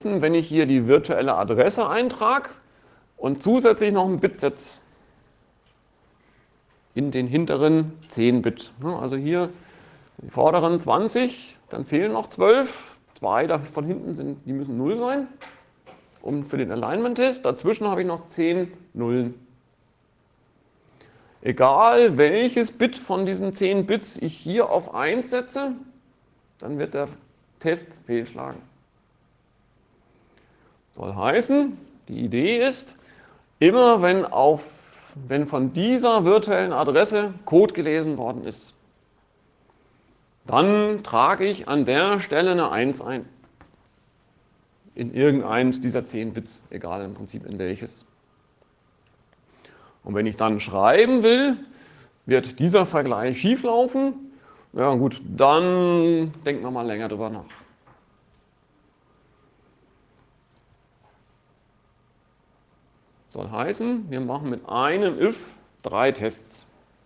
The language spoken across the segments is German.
wenn ich hier die virtuelle Adresse eintrage und zusätzlich noch ein Bit setze in den hinteren 10 Bit. Also hier die vorderen 20, dann fehlen noch 12. 2 davon hinten die müssen 0 sein. Und für den Alignment-Test, dazwischen habe ich noch 10 Nullen. Egal welches Bit von diesen 10 Bits ich hier auf 1 setze, dann wird der Test fehlschlagen. Soll heißen, die Idee ist, immer wenn von dieser virtuellen Adresse Code gelesen worden ist, dann trage ich an der Stelle eine 1 ein. In irgendeines dieser 10 Bits, egal im Prinzip in welches. Und wenn ich dann schreiben will, wird dieser Vergleich schieflaufen. Ja gut, dann denken wir mal länger drüber nach. Soll heißen, wir machen mit einem if 3 Tests.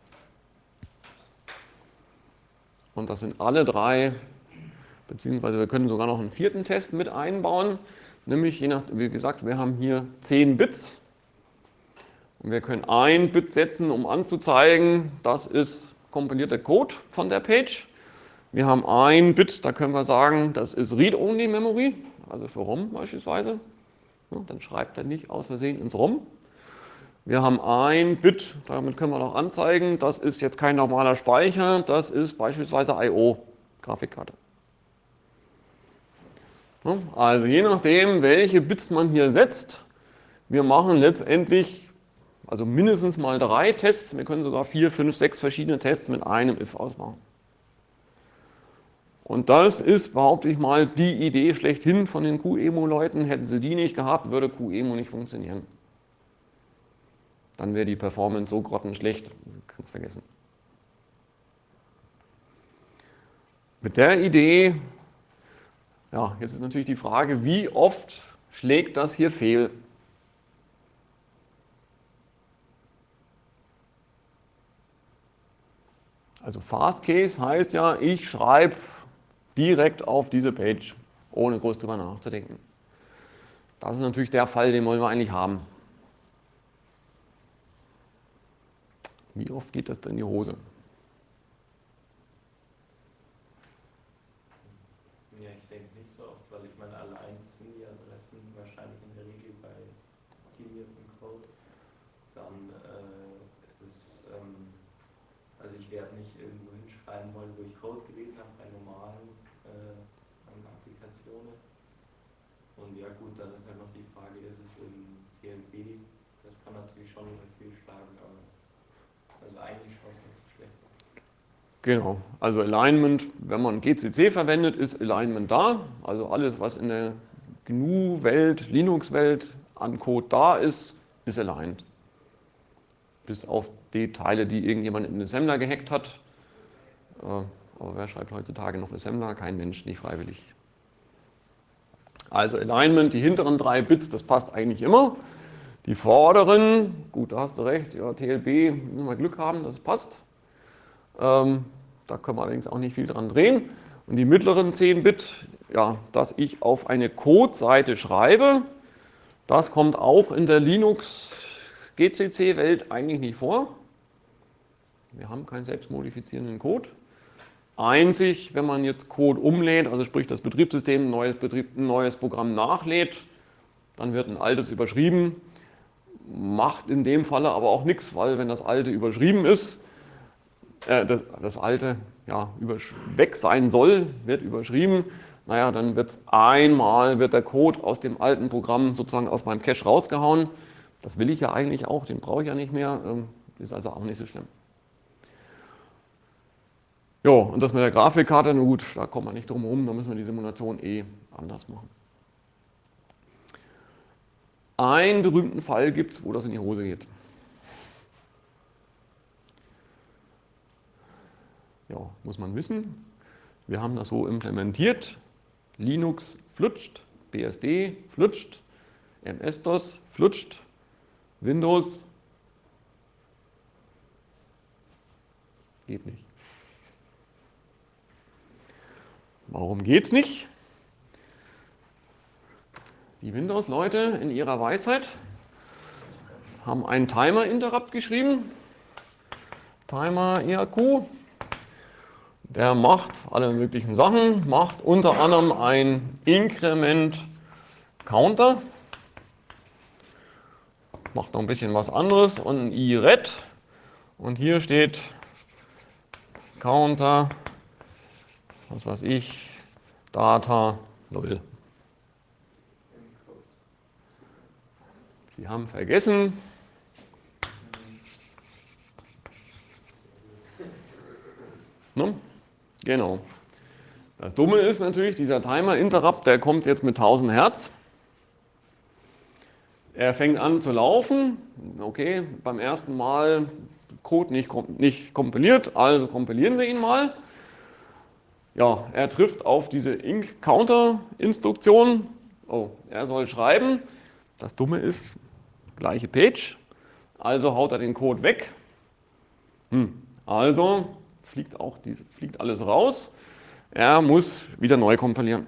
Und das sind alle 3, beziehungsweise wir können sogar noch einen 4. Test mit einbauen. Nämlich, wie gesagt, wir haben hier 10 Bits. Und wir können ein Bit setzen, um anzuzeigen, das ist kompilierter Code von der Page. Wir haben ein Bit, da können wir sagen, das ist Read-Only-Memory, also für ROM beispielsweise. Dann schreibt er nicht aus Versehen ins ROM. Wir haben ein Bit, damit können wir noch anzeigen, das ist jetzt kein normaler Speicher, das ist beispielsweise I/O, Grafikkarte. Also je nachdem, welche Bits man hier setzt, wir machen letztendlich also mindestens mal 3 Tests, wir können sogar 4, 5, 6 verschiedene Tests mit einem if ausmachen. Und das ist, behaupte ich mal, die Idee schlechthin von den QEMU-Leuten. Hätten sie die nicht gehabt, würde QEMU nicht funktionieren. Dann wäre die Performance so grottenschlecht, kannst vergessen. Mit der Idee, ja, jetzt ist natürlich die Frage, wie oft schlägt das hier fehl? Also Fast Case heißt ja, ich schreibe direkt auf diese Page, ohne groß drüber nachzudenken. Das ist natürlich der Fall, den wollen wir eigentlich haben. Wie oft geht das denn in die Hose? Ja, ich denke nicht so oft, weil ich meine, alle 1 sind die Adressen wahrscheinlich in der Regel bei optimiertem Code. Dann also ich werde nicht irgendwo hinschreiben wollen, wo ich Code gelesen habe, bei normalen Applikationen. Und ja gut, dann ist halt noch die Frage, ist es im TLB, das kann natürlich schon fehlschlagen, aber also eigentlich schaut es nicht so schlecht aus. Genau, also Alignment, wenn man GCC verwendet, ist Alignment da. Also alles, was in der GNU-Welt, Linux-Welt an Code da ist, ist aligned. Bis auf die Teile, die irgendjemand in Assembler gehackt hat. Aber wer schreibt heutzutage noch Assembler? Kein Mensch, nicht freiwillig. Also Alignment, die hinteren 3 Bits, das passt eigentlich immer. Die vorderen, gut, da hast du recht, ja, TLB, müssen wir Glück haben, dass es passt. Da können wir allerdings auch nicht viel dran drehen. Und die mittleren 10 Bit, ja, dass ich auf eine Code-Seite schreibe, das kommt auch in der Linux-GCC-Welt eigentlich nicht vor. Wir haben keinen selbstmodifizierenden Code. Einzig, wenn man jetzt Code umlädt, also sprich das Betriebssystem ein neues Programm nachlädt, dann wird ein altes überschrieben. Macht in dem Falle aber auch nichts, weil wenn das alte überschrieben ist, das alte ja, weg sein soll, wird überschrieben. Naja, dann wird der Code aus dem alten Programm sozusagen aus meinem Cache rausgehauen. Das will ich ja eigentlich auch, den brauche ich ja nicht mehr. Ist also auch nicht so schlimm. Jo, und das mit der Grafikkarte, na gut, da kommt man nicht drum herum, da müssen wir die Simulation anders machen. Einen berühmten Fall gibt es, wo das in die Hose geht. Ja, muss man wissen. Wir haben das so implementiert. Linux flutscht, BSD flutscht, MS-DOS flutscht, Windows geht nicht. Warum geht es nicht? Die Windows-Leute in ihrer Weisheit haben einen Timer-Interrupt geschrieben. Timer IRQ. Der macht alle möglichen Sachen, macht unter anderem ein Increment Counter, macht noch ein bisschen was anderes und ein iret. Und hier steht Counter, was weiß ich, Data 0. Sie haben vergessen, ne? Genau. Das Dumme ist natürlich, dieser Timer-Interrupt, der kommt jetzt mit 1000 Hertz. Er fängt an zu laufen. Okay, beim ersten Mal Code nicht kompiliert, also kompilieren wir ihn mal. Ja, er trifft auf diese Inc-Counter-Instruktion. Oh, er soll schreiben. Das Dumme ist, gleiche Page. Also haut er den Code weg. Also fliegt alles raus. Er muss wieder neu kompilieren.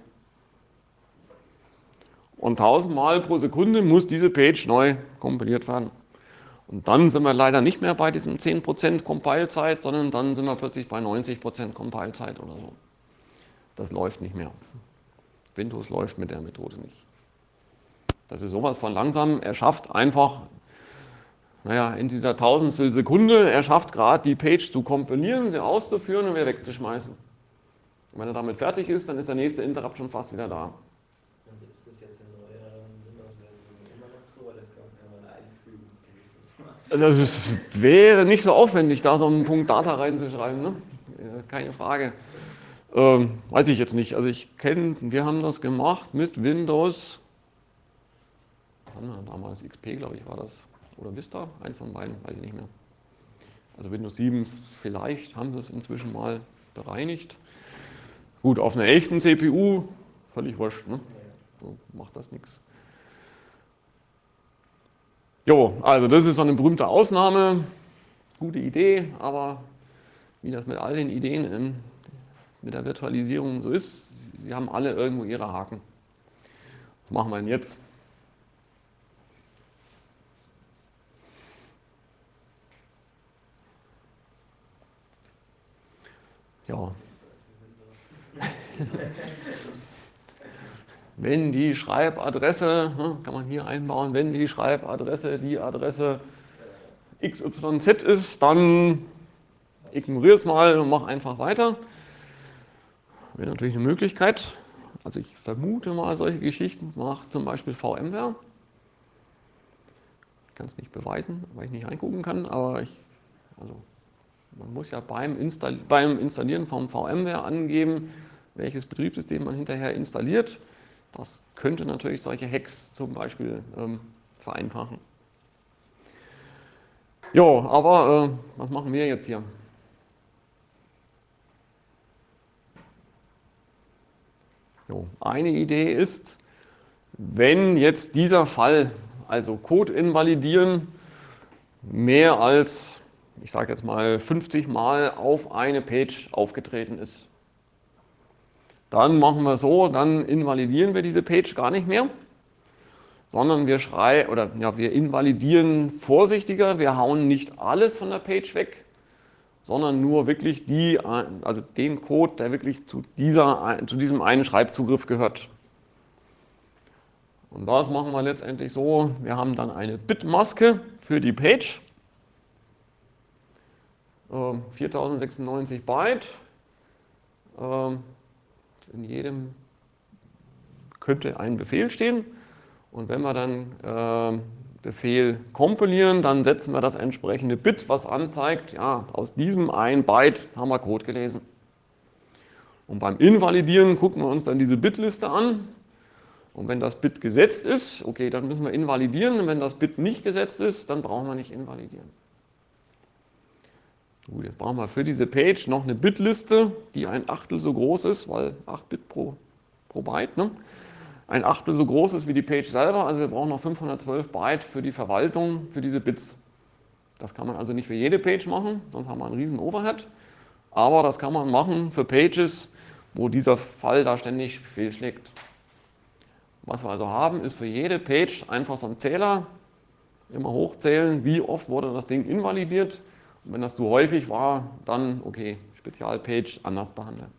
Und 1000 Mal pro Sekunde muss diese Page neu kompiliert werden. Und dann sind wir leider nicht mehr bei diesem 10% Compile-Zeit, sondern dann sind wir plötzlich bei 90% Compile-Zeit oder so. Das läuft nicht mehr. Windows läuft mit der Methode nicht. Das ist sowas von langsam. Er schafft einfach, in dieser Tausendstel Sekunde, er schafft gerade die Page zu kompilieren, sie auszuführen und wieder wegzuschmeißen. Und wenn er damit fertig ist, dann ist der nächste Interrupt schon fast wieder da. Und ist das jetzt in neueren Windows-Versionen immer noch so, oder das könnte man mal einfügen? Das wäre nicht so aufwendig, da so einen Punkt Data reinzuschreiben, ne? Keine Frage. Weiß ich jetzt nicht. Also wir haben das gemacht mit Windows, damals XP, glaube ich, war das. Oder Vista, eins von beiden, weiß ich nicht mehr. Also Windows 7 vielleicht haben sie es inzwischen mal bereinigt. Gut, auf einer echten CPU, völlig wurscht, ne? So macht das nichts. Jo, also das ist so eine berühmte Ausnahme. Gute Idee, aber wie das mit all den Ideen mit der Virtualisierung so ist, sie haben alle irgendwo ihre Haken. Was machen wir denn jetzt? Ja. Wenn die Schreibadresse, kann man hier einbauen, wenn die Schreibadresse die Adresse XYZ ist, dann ignoriere es mal und mach einfach weiter. Wäre natürlich eine Möglichkeit. Also ich vermute mal, solche Geschichten macht zum Beispiel VMware. Ich kann es nicht beweisen, weil ich nicht reingucken kann, aber man muss ja beim Installieren vom VMware angeben, welches Betriebssystem man hinterher installiert. Das könnte natürlich solche Hacks zum Beispiel vereinfachen. Jo, aber was machen wir jetzt hier? Jo, eine Idee ist, wenn jetzt dieser Fall, also Code invalidieren, mehr als, ich sage jetzt mal 50 Mal auf eine Page aufgetreten ist. Dann machen wir so, dann invalidieren wir diese Page gar nicht mehr, sondern wir invalidieren vorsichtiger, wir hauen nicht alles von der Page weg, sondern nur wirklich den Code, der wirklich zu diesem einen Schreibzugriff gehört. Und das machen wir letztendlich so, wir haben dann eine Bitmaske für die Page, 4096 Byte, in jedem könnte ein Befehl stehen und wenn wir dann Befehl kompilieren, dann setzen wir das entsprechende Bit, was anzeigt, ja, aus diesem einen Byte haben wir Code gelesen. Und beim Invalidieren gucken wir uns dann diese Bitliste an und wenn das Bit gesetzt ist, okay, dann müssen wir invalidieren und wenn das Bit nicht gesetzt ist, dann brauchen wir nicht invalidieren. Gut, jetzt brauchen wir für diese Page noch eine Bitliste, die ein Achtel so groß ist, weil 8 Bit pro Byte, ne? Ein Achtel so groß ist wie die Page selber, also wir brauchen noch 512 Byte für die Verwaltung, für diese Bits. Das kann man also nicht für jede Page machen, sonst haben wir einen riesen Overhead, aber das kann man machen für Pages, wo dieser Fall da ständig fehlschlägt. Was wir also haben, ist für jede Page einfach so ein Zähler, immer hochzählen, wie oft wurde das Ding invalidiert. Und wenn das zu häufig war, dann okay, Spezialpage anders behandeln.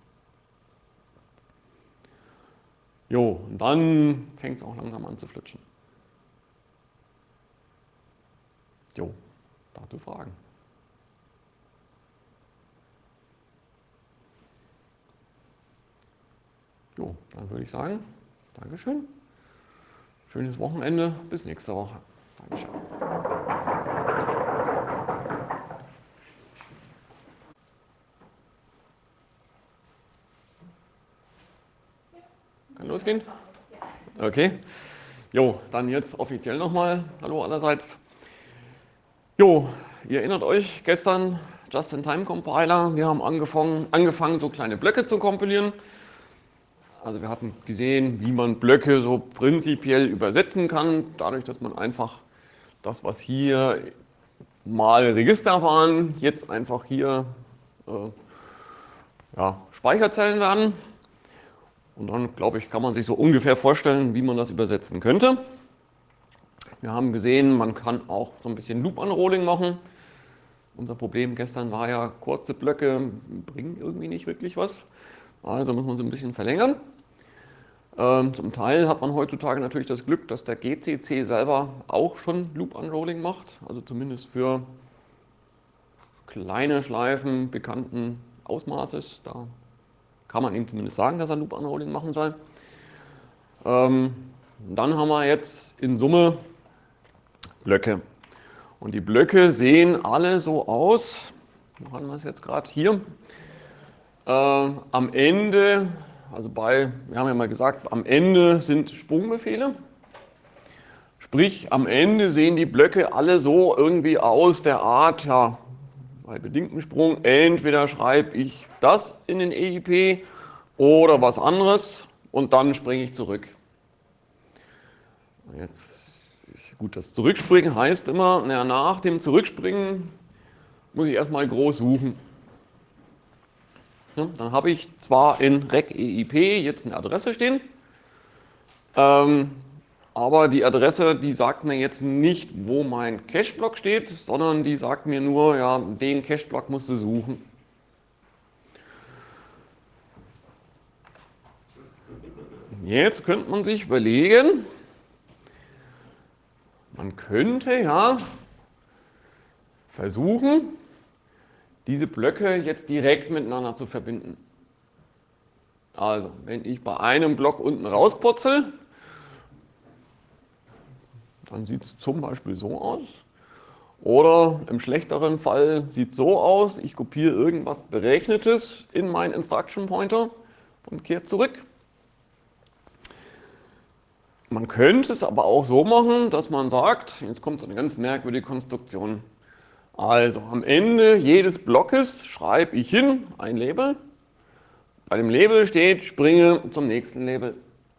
Jo, und dann fängt es auch langsam an zu flutschen. Jo, dazu Fragen. Jo, dann würde ich sagen, Dankeschön. Schönes Wochenende, bis nächste Woche. Dankeschön. Kann losgehen? Okay. Jo, dann jetzt offiziell nochmal. Hallo allerseits. Jo, ihr erinnert euch, gestern Just-in-Time-Compiler. Wir haben angefangen, so kleine Blöcke zu kompilieren. Also wir hatten gesehen, wie man Blöcke so prinzipiell übersetzen kann, dadurch, dass man einfach das, was hier mal Register waren, jetzt einfach hier Speicherzellen werden. Und dann, glaube ich, kann man sich so ungefähr vorstellen, wie man das übersetzen könnte. Wir haben gesehen, man kann auch so ein bisschen Loop-Unrolling machen. Unser Problem gestern war ja, kurze Blöcke bringen irgendwie nicht wirklich was. Also muss man sie ein bisschen verlängern. Zum Teil hat man heutzutage natürlich das Glück, dass der GCC selber auch schon Loop-Unrolling macht. Also zumindest für kleine Schleifen bekannten Ausmaßes. Da kann man ihm zumindest sagen, dass er Loop-Unrolling machen soll. Dann haben wir jetzt in Summe Blöcke. Und die Blöcke sehen alle so aus. Wo haben wir es jetzt gerade? Hier. Am Ende, wir haben ja mal gesagt, am Ende sind Sprungbefehle. Sprich, am Ende sehen die Blöcke alle so irgendwie aus der Art, ja, bei bedingtem Sprung, entweder schreibe ich das in den EIP oder was anderes und dann springe ich zurück. Jetzt, gut, das Zurückspringen heißt immer, nach dem Zurückspringen muss ich erstmal groß suchen. Ja, dann habe ich zwar in rec EIP jetzt eine Adresse stehen, aber die Adresse, die sagt mir jetzt nicht, wo mein Cache-Block steht, sondern die sagt mir nur, ja, den Cache-Block musst du suchen. Jetzt könnte man sich überlegen, man könnte ja versuchen, diese Blöcke jetzt direkt miteinander zu verbinden. Also, wenn ich bei einem Block unten rausputzel, dann sieht es zum Beispiel so aus. Oder im schlechteren Fall sieht es so aus, ich kopiere irgendwas Berechnetes in meinen Instruction Pointer und kehre zurück. Man könnte es aber auch so machen, dass man sagt, jetzt kommt so eine ganz merkwürdige Konstruktion. Also am Ende jedes Blockes schreibe ich hin ein Label. Bei dem Label steht, springe zum nächsten Label.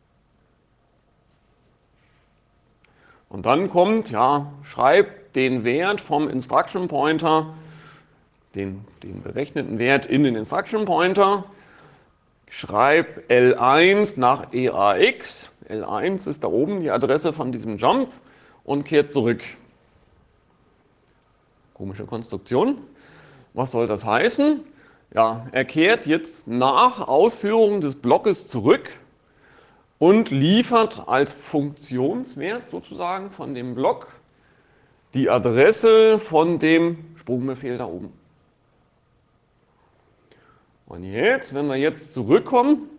Und dann kommt, ja, schreib den Wert vom Instruction Pointer, den berechneten Wert in den Instruction Pointer, schreib L1 nach EAX. L1 ist da oben die Adresse von diesem Jump und kehrt zurück. Komische Konstruktion. Was soll das heißen? Ja, er kehrt jetzt nach Ausführung des Blockes zurück und liefert als Funktionswert sozusagen von dem Block die Adresse von dem Sprungbefehl da oben. Und jetzt, wenn wir jetzt zurückkommen,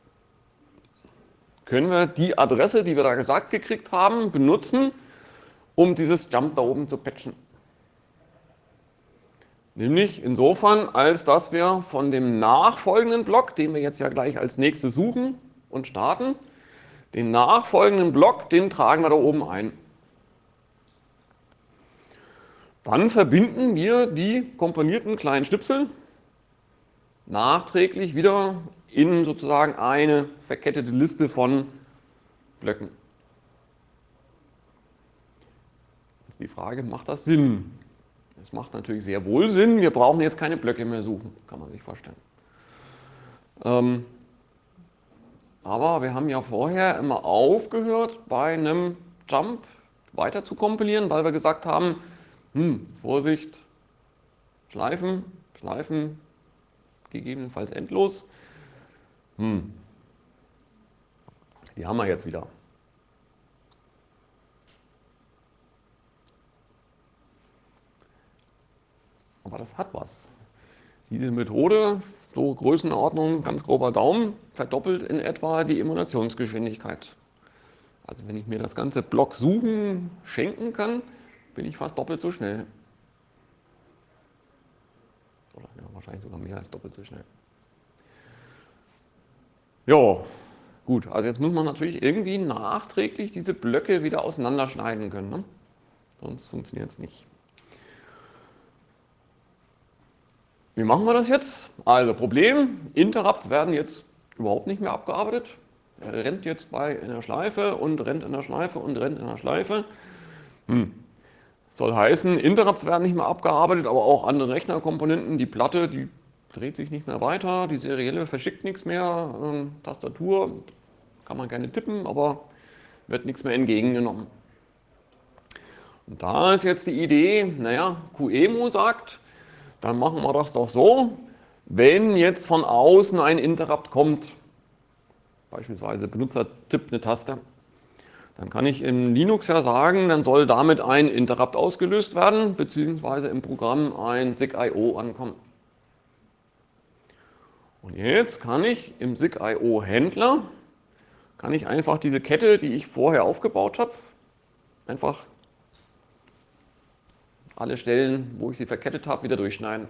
können wir die Adresse, die wir da gesagt gekriegt haben, benutzen, um dieses Jump da oben zu patchen. Nämlich insofern, als dass wir von dem nachfolgenden Block, den wir jetzt ja gleich als nächstes suchen und starten, den nachfolgenden Block, den tragen wir da oben ein. Dann verbinden wir die komponierten kleinen Schnipsel nachträglich wieder in sozusagen eine verkettete Liste von Blöcken. Jetzt die Frage, macht das Sinn? Es macht natürlich sehr wohl Sinn, wir brauchen jetzt keine Blöcke mehr suchen, kann man sich vorstellen. Aber wir haben ja vorher immer aufgehört, bei einem Jump weiter zu kompilieren, weil wir gesagt haben, Vorsicht, Schleifen, Schleifen, gegebenenfalls endlos. Die haben wir jetzt wieder. Aber das hat was. Diese Methode, so Größenordnung, ganz grober Daumen, verdoppelt in etwa die Emulationsgeschwindigkeit. Also wenn ich mir das ganze Block suchen schenken kann, bin ich fast doppelt so schnell. Oder ja, wahrscheinlich sogar mehr als doppelt so schnell. Ja, gut, also jetzt muss man natürlich irgendwie nachträglich diese Blöcke wieder auseinanderschneiden können, ne? Sonst funktioniert es nicht. Wie machen wir das jetzt? Also Problem, Interrupts werden jetzt überhaupt nicht mehr abgearbeitet. Er rennt jetzt bei einer Schleife und rennt in der Schleife und rennt in der Schleife. Soll heißen, Interrupts werden nicht mehr abgearbeitet, aber auch andere Rechnerkomponenten. Die Platte, die dreht sich nicht mehr weiter, die Serielle verschickt nichts mehr. Tastatur kann man gerne tippen, aber wird nichts mehr entgegengenommen. Und da ist jetzt die Idee, naja, QEMU sagt, dann machen wir das doch so, wenn jetzt von außen ein Interrupt kommt, beispielsweise Benutzer tippt eine Taste, dann kann ich in Linux ja sagen, dann soll damit ein Interrupt ausgelöst werden, beziehungsweise im Programm ein SIG-IO ankommen. Und jetzt kann ich im SIG-IO-Händler, kann ich einfach diese Kette, die ich vorher aufgebaut habe, einfach alle Stellen, wo ich sie verkettet habe, wieder durchschneiden.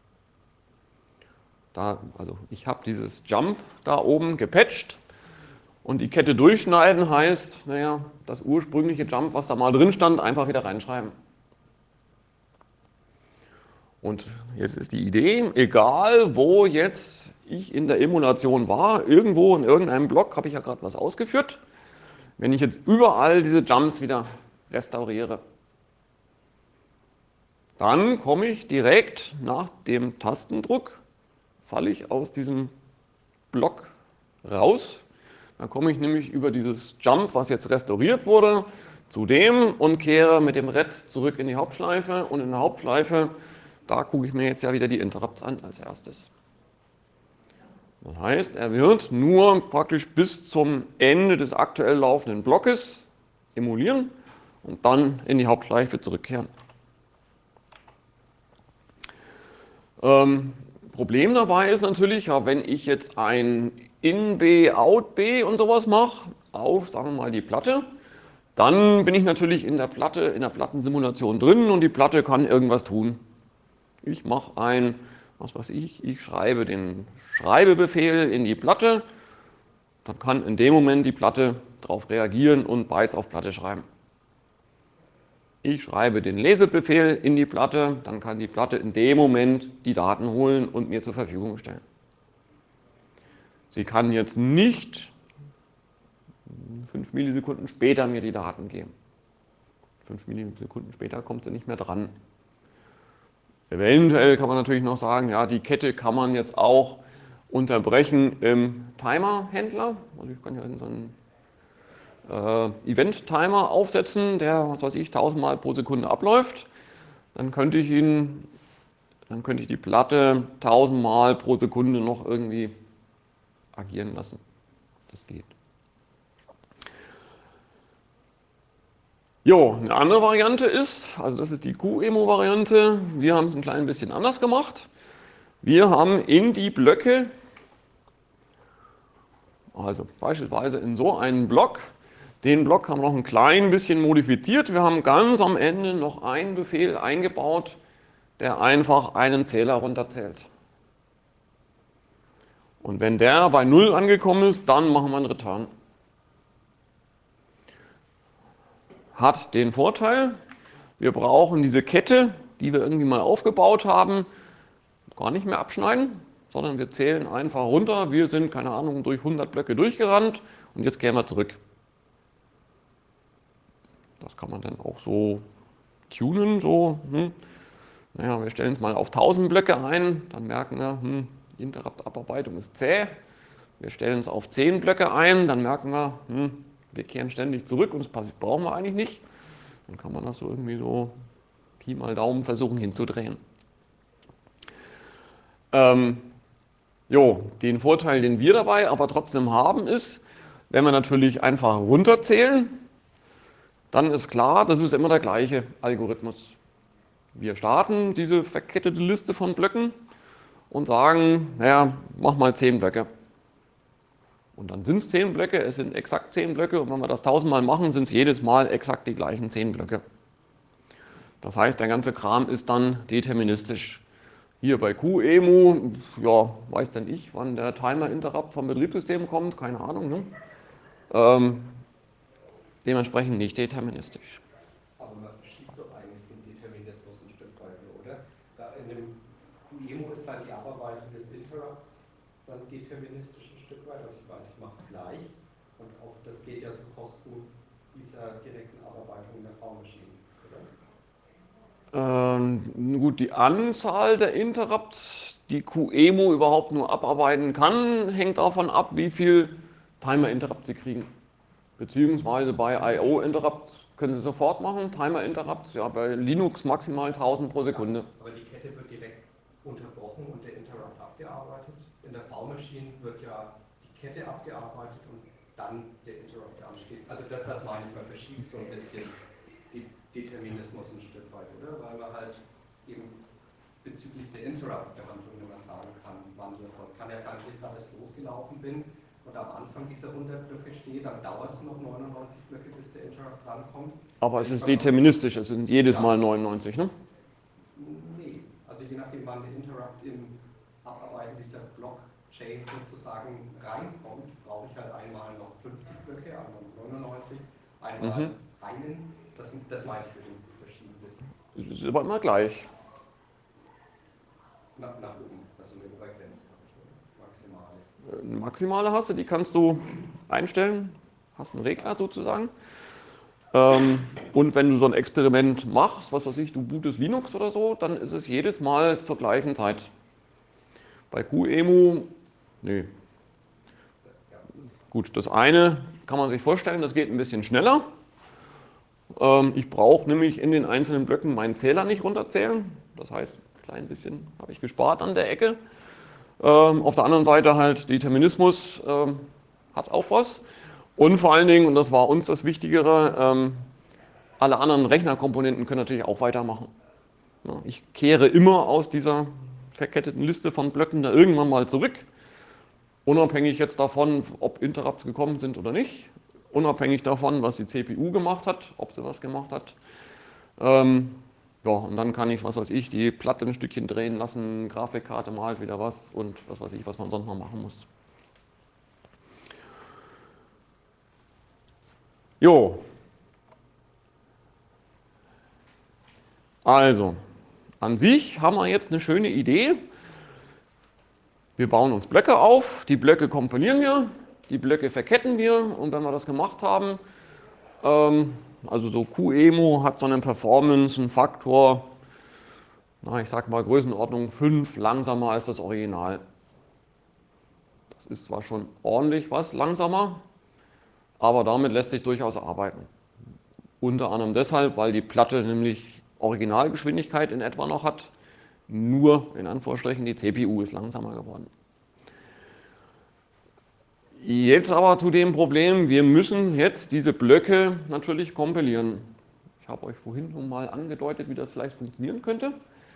Also ich habe dieses Jump da oben gepatcht und die Kette durchschneiden heißt, naja, das ursprüngliche Jump, was da mal drin stand, einfach wieder reinschreiben. Und jetzt ist die Idee, egal wo jetzt ich in der Emulation war, irgendwo in irgendeinem Block habe ich ja gerade was ausgeführt, wenn ich jetzt überall diese Jumps wieder restauriere, dann komme ich direkt nach dem Tastendruck, falle ich aus diesem Block raus. Dann komme ich nämlich über dieses Jump, was jetzt restauriert wurde, zu dem und kehre mit dem Red zurück in die Hauptschleife. Und in der Hauptschleife, da gucke ich mir jetzt ja wieder die Interrupts an als erstes. Das heißt, er wird nur praktisch bis zum Ende des aktuell laufenden Blockes emulieren und dann in die Hauptschleife zurückkehren. Problem dabei ist natürlich, ja, wenn ich jetzt ein In-B, Out-B und sowas mache, auf, sagen wir mal, die Platte, dann bin ich natürlich in der Plattensimulation drin und die Platte kann irgendwas tun. Ich mache was weiß ich schreibe den Schreibebefehl in die Platte, dann kann in dem Moment die Platte darauf reagieren und Bytes auf Platte schreiben. Ich schreibe den Lesebefehl in die Platte, dann kann die Platte in dem Moment die Daten holen und mir zur Verfügung stellen. Sie kann jetzt nicht 5 Millisekunden später mir die Daten geben. 5 Millisekunden später kommt sie nicht mehr dran. Eventuell kann man natürlich noch sagen, ja, die Kette kann man jetzt auch unterbrechen im Timer-Händler. Also ich kann ja in so einen Event-Timer aufsetzen, der, was weiß ich, 1000 Mal pro Sekunde abläuft. Dann könnte ich die Platte 1000 Mal pro Sekunde noch irgendwie agieren lassen. Das geht. Jo, eine andere Variante ist, also das ist die QEMU-Variante, wir haben es ein klein bisschen anders gemacht. Wir haben in die Blöcke, also beispielsweise in so einen Block, den Block haben wir noch ein klein bisschen modifiziert. Wir haben ganz am Ende noch einen Befehl eingebaut, der einfach einen Zähler runterzählt. Und wenn der bei 0 angekommen ist, dann machen wir einen Return. Hat den Vorteil, wir brauchen diese Kette, die wir irgendwie mal aufgebaut haben, gar nicht mehr abschneiden, sondern wir zählen einfach runter. Wir sind, keine Ahnung, durch 100 Blöcke durchgerannt und jetzt kehren wir zurück. Das kann man dann auch so tunen, so, naja, wir stellen es mal auf 1000 Blöcke ein, dann merken wir, die Interrupt-Abarbeitung ist zäh, wir stellen es auf 10 Blöcke ein, dann merken wir, wir kehren ständig zurück und das brauchen wir eigentlich nicht. Dann kann man das so irgendwie so Pi mal Daumen versuchen hinzudrehen. Den Vorteil, den wir dabei aber trotzdem haben, ist, wenn wir natürlich einfach runterzählen, dann ist klar, das ist immer der gleiche Algorithmus. Wir starten diese verkettete Liste von Blöcken und sagen, naja, mach mal 10 Blöcke. Und dann sind es 10 Blöcke, es sind exakt 10 Blöcke und wenn wir das 1000-mal machen, sind es jedes Mal exakt die gleichen 10 Blöcke. Das heißt, der ganze Kram ist dann deterministisch. Hier bei QEMU, ja, weiß denn ich, wann der Timer-Interrupt vom Betriebssystem kommt, keine Ahnung. Ne? Dementsprechend nicht deterministisch. Aber man verschiebt doch eigentlich den Determinismus ein Stück weit, oder? Da in dem QEMU ist halt die Abarbeitung des Interrupts dann deterministisch ein Stück weit. Also ich weiß, ich mache es gleich und auch das geht ja zu Kosten dieser direkten Abarbeitung in der V-Maschine, oder? Gut, die Anzahl der Interrupts, die QEMU überhaupt nur abarbeiten kann, hängt davon ab, wie viel Timer-Interrupt Sie kriegen. Beziehungsweise bei IO-Interrupts können Sie sofort machen, Timer-Interrupts, ja, bei Linux maximal 1000 pro Sekunde. Aber die Kette wird direkt unterbrochen und der Interrupt abgearbeitet. In der V-Maschine wird ja die Kette abgearbeitet und dann der Interrupt ansteht. Also das meine ich, man verschiebt so ein bisschen den Determinismus ein Stück weit, oder? Weil man halt eben bezüglich der Interrupt-Behandlung immer sagen kann, wann die erfolgt. Kann ja sein, dass ich gerade erst losgelaufen bin und am Anfang dieser 100 Blöcke stehe, dann dauert es noch 99 Blöcke, bis der Interrupt rankommt. Aber es ist deterministisch, es sind jedes Mal 99, ne? Nee, also je nachdem, wann der Interrupt im Abarbeiten dieser Blockchain sozusagen reinkommt, brauche ich halt einmal noch 50 Blöcke, einmal 99, einmal einen. Das meine ich mit dem Verschieben. Es ist aber immer gleich. Nach oben, also eine Obergrenze habe ich, maximale. Eine maximale hast du, die kannst du einstellen, hast einen Regler sozusagen. Und wenn du so ein Experiment machst, was weiß ich, du bootest Linux oder so, dann ist es jedes Mal zur gleichen Zeit. Bei QEMU, nee. Gut, das eine kann man sich vorstellen, das geht ein bisschen schneller. Ich brauche nämlich in den einzelnen Blöcken meinen Zähler nicht runterzählen. Das heißt, ein klein bisschen habe ich gespart an der Ecke. Auf der anderen Seite halt Determinismus hat auch was. Und vor allen Dingen, und das war uns das Wichtigere, alle anderen Rechnerkomponenten können natürlich auch weitermachen. Ja, ich kehre immer aus dieser verketteten Liste von Blöcken da irgendwann mal zurück. Unabhängig jetzt davon, ob Interrupts gekommen sind oder nicht. Unabhängig davon, was die CPU gemacht hat, ob sie was gemacht hat. Ja, und dann kann ich, was weiß ich, die Platte ein Stückchen drehen lassen, Grafikkarte malt wieder was und was weiß ich, was man sonst noch machen muss. Jo. Also, an sich haben wir jetzt eine schöne Idee. Wir bauen uns Blöcke auf, die Blöcke kompilieren wir, die Blöcke verketten wir und wenn wir das gemacht haben, also so QEMU hat so eine Performance, einen Faktor, na, ich sag mal Größenordnung 5 langsamer als das Original. Das ist zwar schon ordentlich was langsamer, aber damit lässt sich durchaus arbeiten. Unter anderem deshalb, weil die Platte nämlich Originalgeschwindigkeit in etwa noch hat, nur in Anführungsstrichen die CPU ist langsamer geworden. Jetzt aber zu dem Problem, wir müssen jetzt diese Blöcke natürlich kompilieren. Ich habe euch vorhin schon mal angedeutet, wie das vielleicht funktionieren könnte.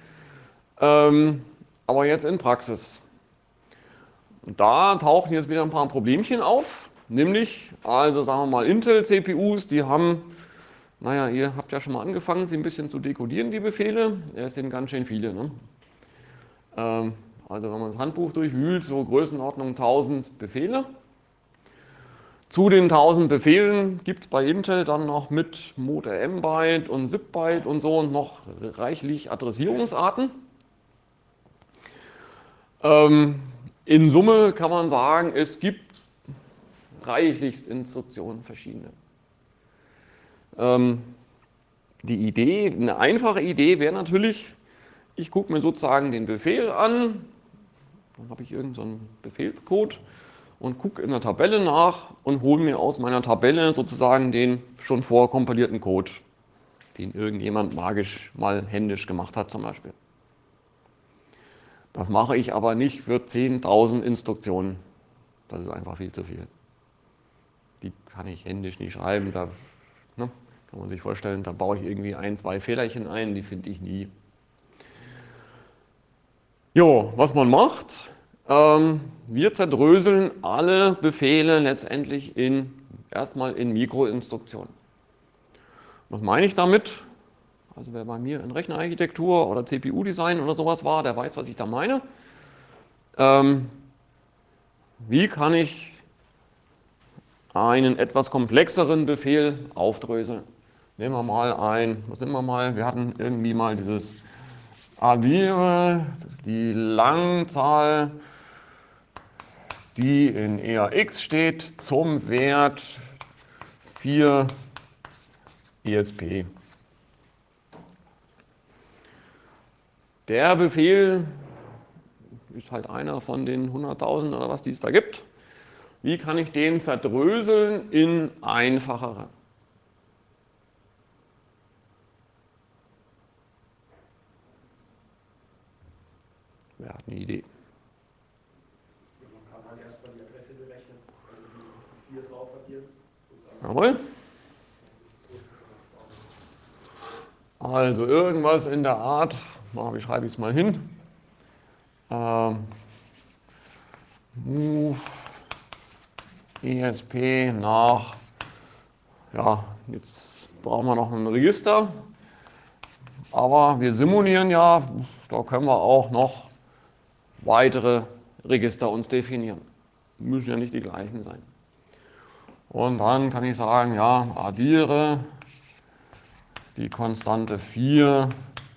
Aber jetzt in Praxis. Und da tauchen jetzt wieder ein paar Problemchen auf, nämlich, also sagen wir mal Intel-CPUs, die haben, naja, ihr habt ja schon mal angefangen, sie ein bisschen zu dekodieren, die Befehle. Es sind ganz schön viele. Ne? Also wenn man das Handbuch durchwühlt, so Größenordnung 1000 Befehle. Zu den 1000 Befehlen gibt es bei Intel dann noch mit Mod-RM-Byte und ZIP-Byte und so noch reichlich Adressierungsarten. In Summe kann man sagen, es gibt reichlichst Instruktionen, verschiedene. Die Idee, eine einfache Idee wäre natürlich, ich gucke mir sozusagen den Befehl an, dann habe ich irgendeinen so einen Befehlscode und gucke in der Tabelle nach und hole mir aus meiner Tabelle sozusagen den schon vorkompilierten Code, den irgendjemand magisch mal händisch gemacht hat zum Beispiel. Das mache ich aber nicht für 10.000 Instruktionen. Das ist einfach viel zu viel. Die kann ich händisch nicht schreiben. Da kann man sich vorstellen, da baue ich irgendwie 1, 2 Fehlerchen ein, die finde ich nie. Jo, was man macht, wir zerdröseln alle Befehle letztendlich erstmal in Mikroinstruktionen. Was meine ich damit? Also wer bei mir in Rechnerarchitektur oder CPU-Design oder sowas war, der weiß, was ich da meine. Wie kann ich einen etwas komplexeren Befehl aufdröseln? Nehmen wir mal was nehmen wir mal? Wir hatten irgendwie mal dieses addiere die Langzahl, die in EAX steht, zum Wert 4 ESP. Der Befehl ist halt einer von den 100.000 oder was die es da gibt. Wie kann ich den zerdröseln in einfachere? Wer hat eine Idee? Man kann halt erstmal die Adresse berechnen, wenn die 4 drauf addiert. Jawohl. Also irgendwas in der Art, wie schreibe ich es mal hin? Move ESP nach, ja, jetzt brauchen wir noch ein Register, aber wir simulieren ja, da können wir auch noch weitere Register uns definieren. Müssen ja nicht die gleichen sein. Und dann kann ich sagen, ja, addiere die Konstante 4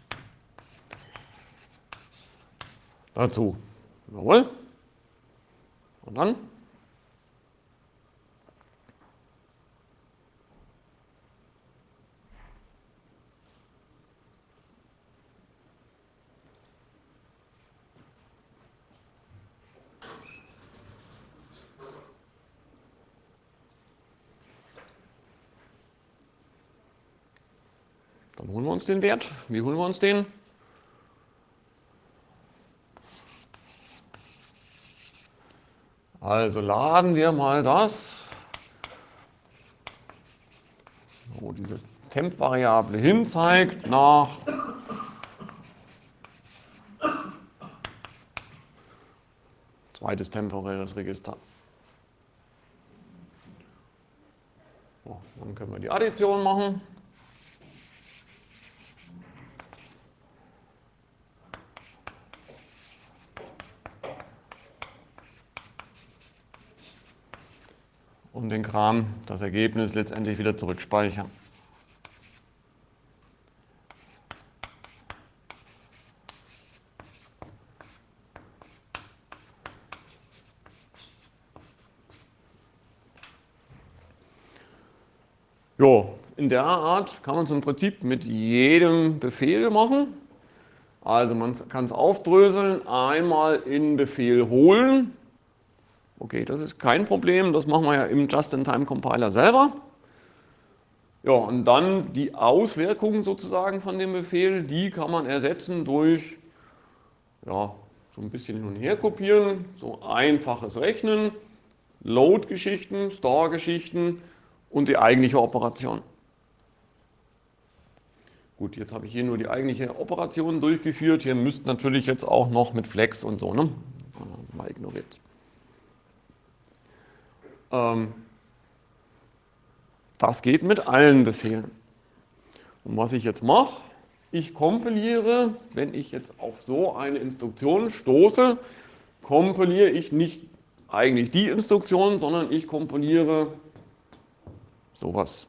dazu. Jawohl. Und dann? Dann holen wir uns den Wert. Wie holen wir uns den? Also laden wir mal das, wo diese Temp-Variable hin zeigt, nach zweites temporäres Register. So, dann können wir die Addition machen. Und den Kram, das Ergebnis letztendlich wieder zurückspeichern. Jo, in der Art kann man es im Prinzip mit jedem Befehl machen. Also man kann es aufdröseln, einmal in Befehl holen. Okay, das ist kein Problem, das machen wir ja im Just-in-Time-Compiler selber. Ja, und dann die Auswirkungen sozusagen von dem Befehl, die kann man ersetzen durch, ja, so ein bisschen hin und her kopieren, so einfaches Rechnen, Load-Geschichten, Store-Geschichten und die eigentliche Operation. Gut, jetzt habe ich hier nur die eigentliche Operation durchgeführt. Hier müsste natürlich jetzt auch noch mit Flex und so, ne? Mal ignoriert. Das geht mit allen Befehlen. Und was ich jetzt mache, ich kompiliere, wenn ich jetzt auf so eine Instruktion stoße, kompiliere ich nicht eigentlich die Instruktion, sondern ich kompiliere sowas.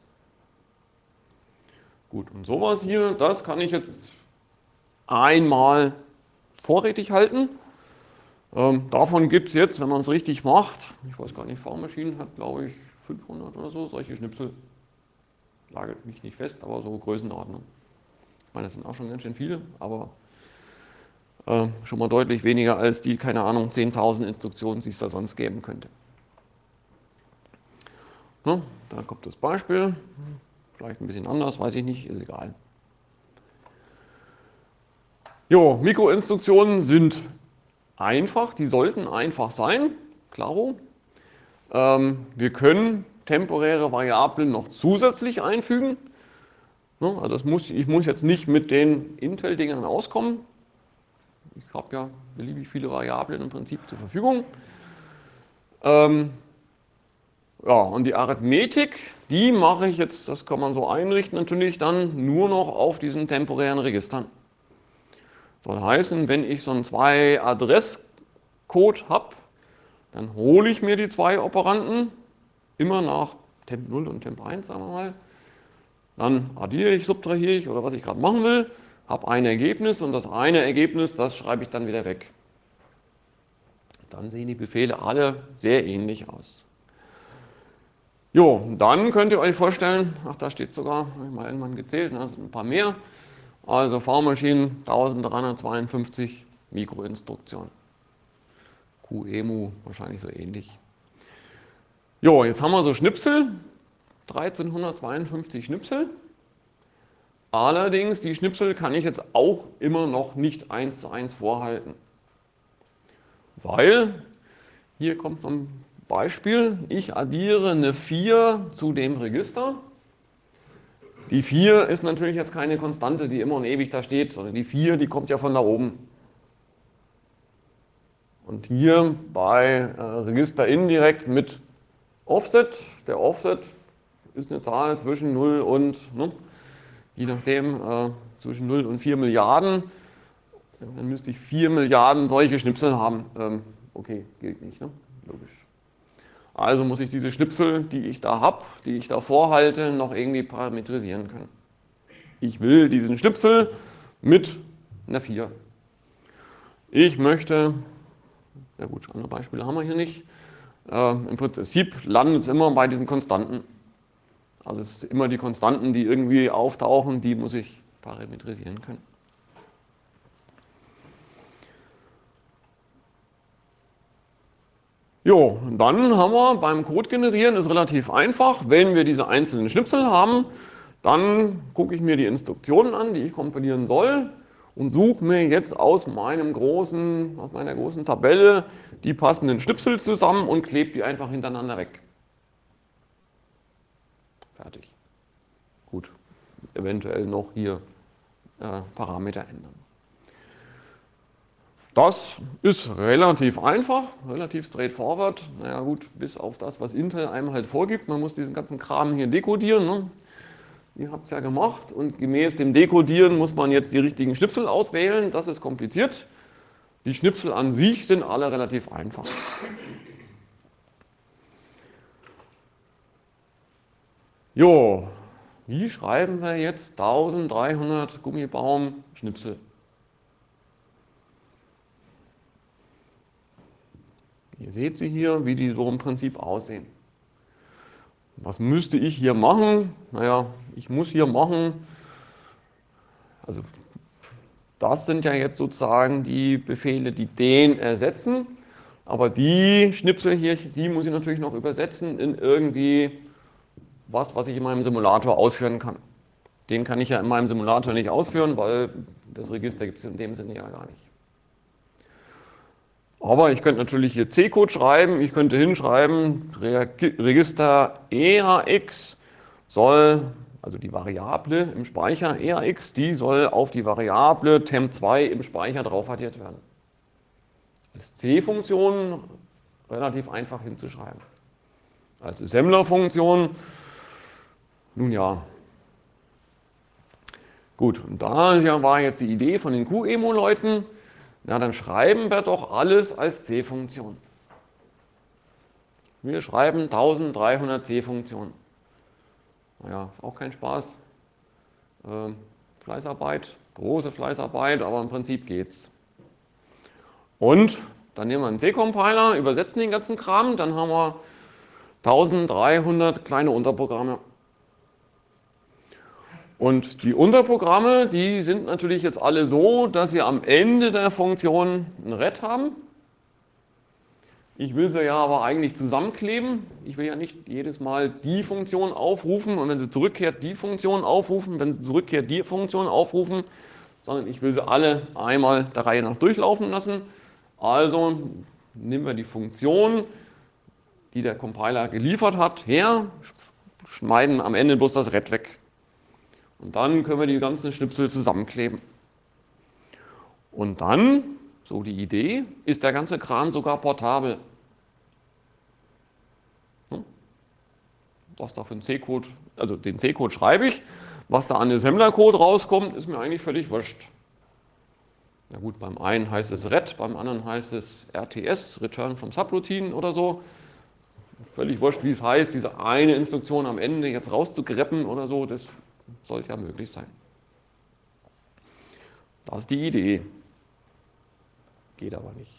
Gut, und sowas hier, das kann ich jetzt einmal vorrätig halten. Davon gibt es jetzt, wenn man es richtig macht, ich weiß gar nicht, V-Machine hat glaube ich 500 oder so, solche Schnipsel. Lagert mich nicht fest, aber so Größenordnung. Ich meine, das sind auch schon ganz schön viele, aber schon mal deutlich weniger als die, keine Ahnung, 10.000 Instruktionen, die es da sonst geben könnte. Ne? Da kommt das Beispiel. Vielleicht ein bisschen anders, weiß ich nicht, ist egal. Jo, Mikroinstruktionen sind einfach, die sollten einfach sein, klaro. Wir können temporäre Variablen noch zusätzlich einfügen. Ne? Also ich muss jetzt nicht mit den Intel-Dingern auskommen. Ich habe ja beliebig viele Variablen im Prinzip zur Verfügung. Ja, und die Arithmetik, die mache ich jetzt, das kann man so einrichten, natürlich dann nur noch auf diesen temporären Registern. Soll heißen, wenn ich so einen 2-Adress-Code habe, dann hole ich mir die zwei Operanten immer nach Temp 0 und Temp 1, sagen wir mal. Dann addiere ich, subtrahiere ich oder was ich gerade machen will, habe ein Ergebnis und das eine Ergebnis, das schreibe ich dann wieder weg. Dann sehen die Befehle alle sehr ähnlich aus. Jo, dann könnt ihr euch vorstellen, ach da steht sogar, habe ich mal irgendwann gezählt, ne, sind ein paar mehr. Also V-Maschinen 1352 Mikroinstruktionen. QEMU wahrscheinlich so ähnlich. Jo, jetzt haben wir so Schnipsel, 1352 Schnipsel. Allerdings, die Schnipsel kann ich jetzt auch immer noch nicht 1:1 vorhalten. Weil, hier kommt so ein Beispiel, ich addiere eine 4 zu dem Register. Die 4 ist natürlich jetzt keine Konstante, die immer und ewig da steht, sondern die 4, die kommt ja von da oben. Und hier bei Register indirekt mit Offset, der Offset ist eine Zahl zwischen 0 und, ne, je nachdem, zwischen 0 und 4 Milliarden. Dann müsste ich 4 Milliarden solche Schnipsel haben. Okay, gilt nicht, ne? Logisch. Also muss ich diese Schnipsel, die ich da habe, die ich da vorhalte, noch irgendwie parametrisieren können. Ich will diesen Schnipsel mit einer 4. Ich möchte, ja gut, andere Beispiele haben wir hier nicht. Im Prinzip landet es immer bei diesen Konstanten. Also es sind immer die Konstanten, die irgendwie auftauchen, die muss ich parametrisieren können. Jo, dann haben wir beim Code generieren, ist relativ einfach. Wenn wir diese einzelnen Schnipsel haben, dann gucke ich mir die Instruktionen an, die ich kompilieren soll und suche mir jetzt aus meiner großen Tabelle die passenden Schnipsel zusammen und klebe die einfach hintereinander weg. Fertig. Gut, eventuell noch hier Parameter ändern. Das ist relativ einfach, relativ straightforward. Naja gut, bis auf das, was Intel einem halt vorgibt. Man muss diesen ganzen Kram hier dekodieren. Ne? Ihr habt es ja gemacht und gemäß dem Dekodieren muss man jetzt die richtigen Schnipsel auswählen. Das ist kompliziert. Die Schnipsel an sich sind alle relativ einfach. Jo, wie schreiben wir jetzt 1300 Gummibaum-Schnipsel? Ihr seht sie hier, wie die so im Prinzip aussehen. Was müsste ich hier machen? Naja, ich muss hier machen, also das sind ja jetzt sozusagen die Befehle, die den ersetzen, aber die Schnipsel hier, die muss ich natürlich noch übersetzen in irgendwie was ich in meinem Simulator ausführen kann. Den kann ich ja in meinem Simulator nicht ausführen, weil das Register gibt es in dem Sinne ja gar nicht. Aber ich könnte natürlich hier C-Code schreiben, ich könnte hinschreiben, Register EAX soll, also die Variable im Speicher EAX, die soll auf die Variable temp2 im Speicher drauf addiert werden. Als C-Funktion relativ einfach hinzuschreiben. Als Assembler-Funktion, nun ja. Gut, und da war jetzt die Idee von den QEMU-Leuten, na, dann schreiben wir doch alles als C-Funktion. Wir schreiben 1300 C-Funktionen. Naja, ist auch kein Spaß. Fleißarbeit, große Fleißarbeit, aber im Prinzip geht's. Und dann nehmen wir einen C-Compiler, übersetzen den ganzen Kram, dann haben wir 1300 kleine Unterprogramme. Und die Unterprogramme, die sind natürlich jetzt alle so, dass sie am Ende der Funktion ein Ret haben. Ich will sie ja aber eigentlich zusammenkleben. Ich will ja nicht jedes Mal die Funktion aufrufen und wenn sie zurückkehrt, die Funktion aufrufen, wenn sie zurückkehrt, die Funktion aufrufen, sondern ich will sie alle einmal der Reihe nach durchlaufen lassen. Also nehmen wir die Funktion, die der Compiler geliefert hat, her, schneiden am Ende bloß das Red weg. Und dann können wir die ganzen Schnipsel zusammenkleben. Und dann, so die Idee, ist der ganze Kram sogar portabel. Was da für ein C-Code, also den C-Code schreibe ich, was da an Assembler-Code rauskommt, ist mir eigentlich völlig wurscht. Na gut, beim einen heißt es Ret, beim anderen heißt es RTS, Return from Subroutine oder so. Völlig wurscht, wie es heißt, diese eine Instruktion am Ende jetzt rauszugreppen oder so, das sollte ja möglich sein. Das ist die Idee. Geht aber nicht.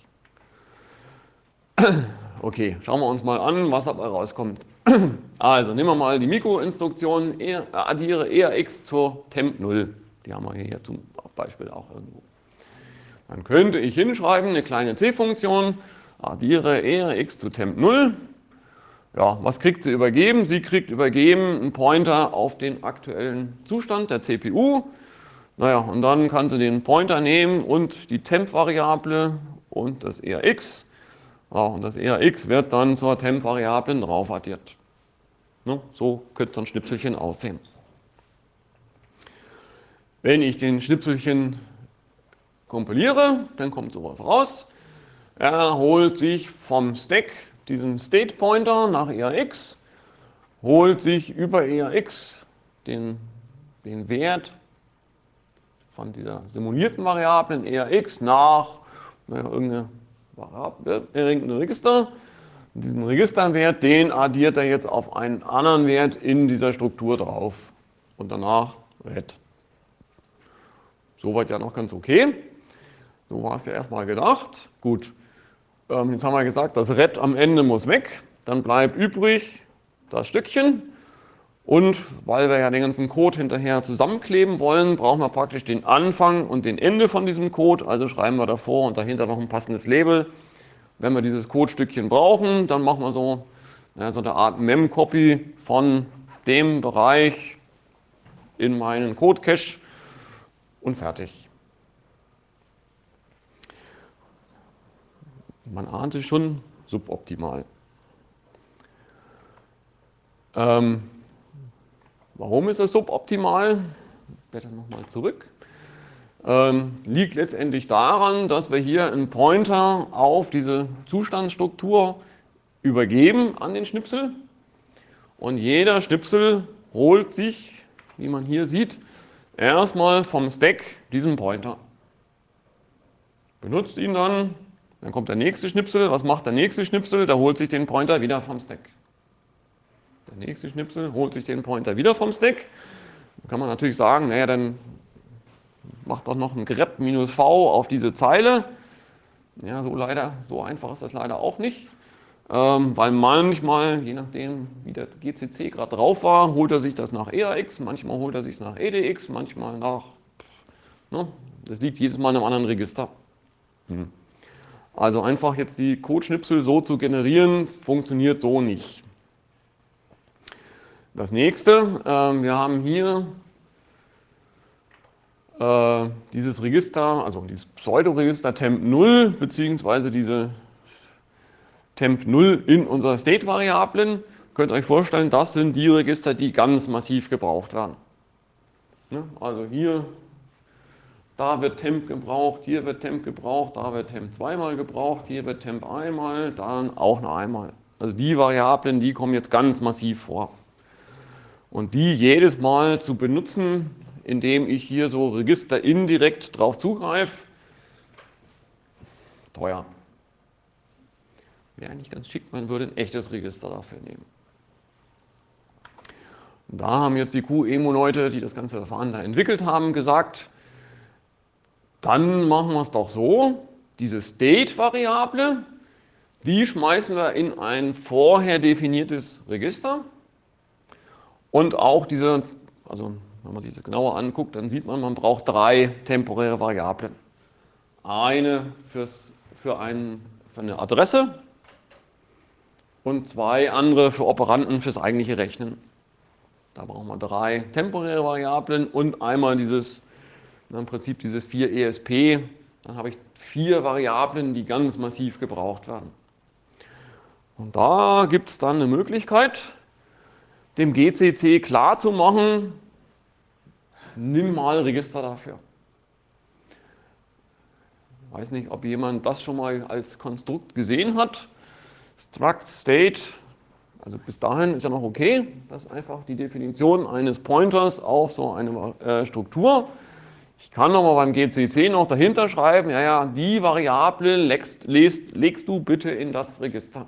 Okay, schauen wir uns mal an, was dabei rauskommt. Also nehmen wir mal die Mikroinstruktion, addiere ERX zur temp0. Die haben wir hier zum Beispiel auch irgendwo. Dann könnte ich hinschreiben, eine kleine C-Funktion, addiere ERX zu temp0. Ja, was kriegt sie übergeben? Sie kriegt übergeben einen Pointer auf den aktuellen Zustand der CPU. Naja, und dann kann sie den Pointer nehmen und die Temp-Variable und das ERX. Ja, und das ERX wird dann zur Temp-Variablen drauf addiert. Ne, so könnte so ein Schnipselchen aussehen. Wenn ich den Schnipselchen kompiliere, dann kommt sowas raus. Er holt sich vom Stack diesen State Pointer nach ERX, holt sich über ERX den Wert von dieser simulierten Variable in ERX nach irgendeinem Register. Diesen Registerwert, den addiert er jetzt auf einen anderen Wert in dieser Struktur drauf. Und danach Red. Soweit ja noch ganz okay. So war es ja erstmal gedacht. Gut. Jetzt haben wir gesagt, das Red am Ende muss weg. Dann bleibt übrig das Stückchen. Und weil wir ja den ganzen Code hinterher zusammenkleben wollen, brauchen wir praktisch den Anfang und den Ende von diesem Code. Also schreiben wir davor und dahinter noch ein passendes Label. Wenn wir dieses Codestückchen brauchen, dann machen wir so eine Art Mem-Copy von dem Bereich in meinen Code-Cache und fertig. Man ahnt es schon, suboptimal. Warum ist es suboptimal? Blätter nochmal zurück. Liegt letztendlich daran, dass wir hier einen Pointer auf diese Zustandsstruktur übergeben an den Schnipsel. Und jeder Schnipsel holt sich, wie man hier sieht, erstmal vom Stack diesen Pointer. Benutzt ihn dann kommt der nächste Schnipsel. Was macht der nächste Schnipsel? Der holt sich den Pointer wieder vom Stack. Der nächste Schnipsel holt sich den Pointer wieder vom Stack. Da kann man natürlich sagen, naja, dann macht doch noch ein grep -v auf diese Zeile. Ja, so einfach ist das leider auch nicht. Weil manchmal, je nachdem, wie der GCC gerade drauf war, holt er sich das nach EAX, manchmal holt er sich nach EDX, manchmal nach, das liegt jedes Mal in einem anderen Register. Also einfach jetzt die Codeschnipsel so zu generieren, funktioniert so nicht. Das nächste, wir haben hier dieses Register, also dieses Pseudo-Register temp0, beziehungsweise diese temp0 in unserer State-Variablen. Könnt ihr euch vorstellen, das sind die Register, die ganz massiv gebraucht werden. Also hier, da wird temp gebraucht, hier wird temp gebraucht, da wird temp zweimal gebraucht, hier wird temp einmal, dann auch noch einmal. Also die Variablen, die kommen jetzt ganz massiv vor. Und die jedes Mal zu benutzen, indem ich hier so Register indirekt drauf zugreife, teuer. Wäre eigentlich ganz schick, man würde ein echtes Register dafür nehmen. Und da haben jetzt die QEMU-Leute, die das ganze Verfahren da entwickelt haben, gesagt, dann machen wir es doch so, diese State-Variable, die schmeißen wir in ein vorher definiertes Register und auch diese, also wenn man sich das genauer anguckt, dann sieht man, man braucht 3 temporäre Variablen. Eine für eine Adresse, und 2 andere für Operanten fürs eigentliche Rechnen. Da brauchen wir 3 temporäre Variablen und einmal dieses, im Prinzip dieses 4 ESP. Dann habe ich 4 Variablen, die ganz massiv gebraucht werden. Und da gibt es dann eine Möglichkeit, dem GCC klarzumachen, nimm mal Register dafür. Ich weiß nicht, ob jemand das schon mal als Konstrukt gesehen hat. Struct State, also bis dahin ist ja noch okay. Das ist einfach die Definition eines Pointers auf so eine Struktur. Ich kann nochmal beim GCC noch dahinter schreiben, ja, die Variable legst du bitte in das Register.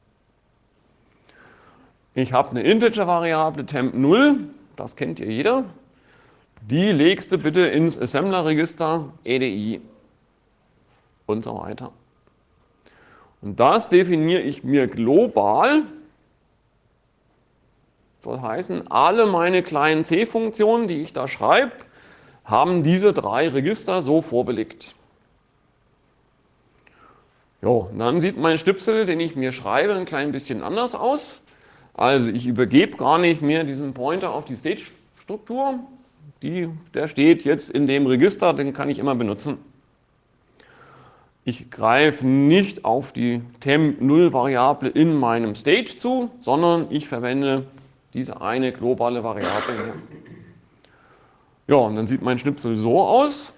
Ich habe eine Integer-Variable temp0, das kennt ihr jeder. Die legst du bitte ins Assembler-Register EDI und so weiter. Und das definiere ich mir global. Soll heißen, alle meine kleinen C-Funktionen, die ich da schreibe, haben diese 3 Register so vorbelegt. Jo, und dann sieht mein Schnipsel, den ich mir schreibe, ein klein bisschen anders aus. Also ich übergebe gar nicht mehr diesen Pointer auf die Stage-Struktur. Der steht jetzt in dem Register, den kann ich immer benutzen. Ich greife nicht auf die temp0-Variable in meinem Stage zu, sondern ich verwende diese eine globale Variable hier. Ja, und dann sieht mein Schnipsel so aus.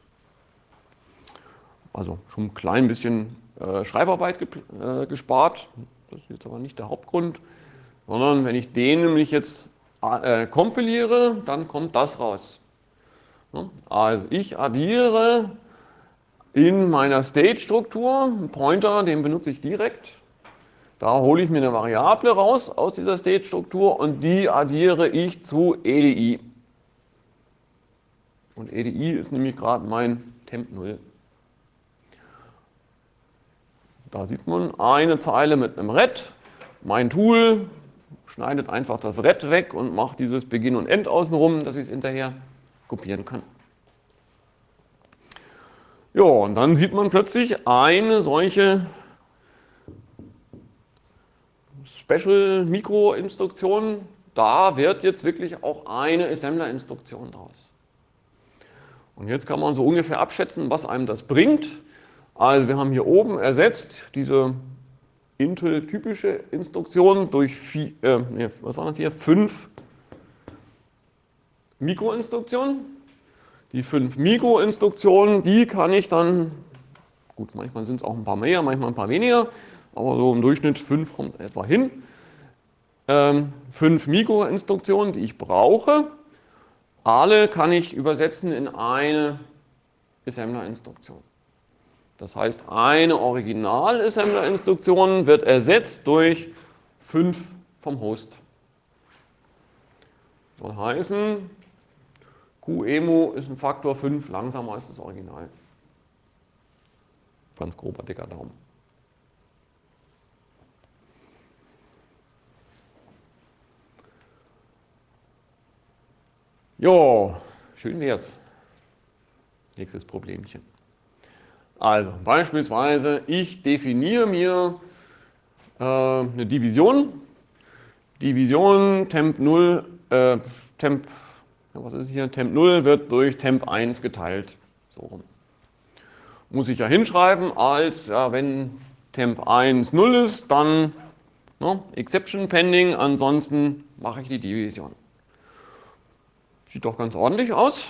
Also schon ein klein bisschen Schreibarbeit gespart. Das ist jetzt aber nicht der Hauptgrund. Sondern wenn ich den nämlich jetzt kompiliere, dann kommt das raus. Also ich addiere in meiner State-Struktur einen Pointer, den benutze ich direkt. Da hole ich mir eine Variable raus aus dieser State-Struktur und die addiere ich zu EDI. Und EDI ist nämlich gerade mein temp0. Da sieht man eine Zeile mit einem Ret. Mein Tool schneidet einfach das Ret weg und macht dieses Beginn und End außenrum, dass ich es hinterher kopieren kann. Ja, und dann sieht man plötzlich eine solche Special-Mikro-Instruktion. Da wird jetzt wirklich auch eine Assembler-Instruktion draus. Und jetzt kann man so ungefähr abschätzen, was einem das bringt. Also wir haben hier oben ersetzt diese Intel-typische Instruktion durch 5 Mikroinstruktionen. Die 5 Mikroinstruktionen, die kann ich dann, gut, manchmal sind es auch ein paar mehr, manchmal ein paar weniger, aber so im Durchschnitt 5 kommt etwa hin. 5 Mikroinstruktionen, die ich brauche, alle kann ich übersetzen in eine Assembler-Instruktion. Das heißt, eine Original-Assembler-Instruktion wird ersetzt durch 5 vom Host. Soll heißen, QEMU ist ein Faktor 5 langsamer als das Original. Ganz grober, dicker Daumen. Jo, schön wär's. Nächstes Problemchen. Also beispielsweise, ich definiere mir eine Division. Division temp0, was ist hier? Temp0 wird durch temp1 geteilt. So rum. Muss ich ja hinschreiben, als ja, wenn temp1 0 ist, dann Exception pending, ansonsten mache ich die Division. Sieht doch ganz ordentlich aus.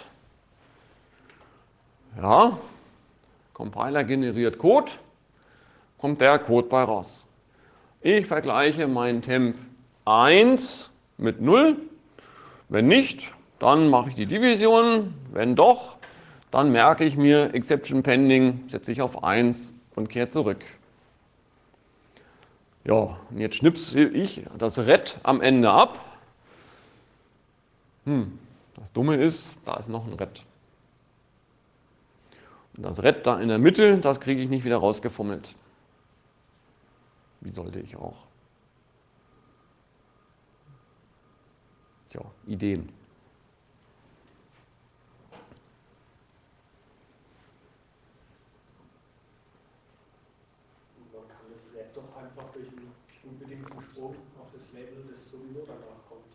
Ja, Compiler generiert Code, kommt der Code bei raus. Ich vergleiche mein temp1 mit 0. Wenn nicht, dann mache ich die Division. Wenn doch, dann merke ich mir Exception pending, setze ich auf 1 und kehre zurück. Ja, und jetzt schnipsel ich das Ret am Ende ab. Das Dumme ist, da ist noch ein Ret. Und das Ret da in der Mitte, das kriege ich nicht wieder rausgefummelt. Wie sollte ich auch? Tja, Ideen. Man kann das Red doch einfach durch ein unbedingten Strom auf das Label, das sowieso danach kommt.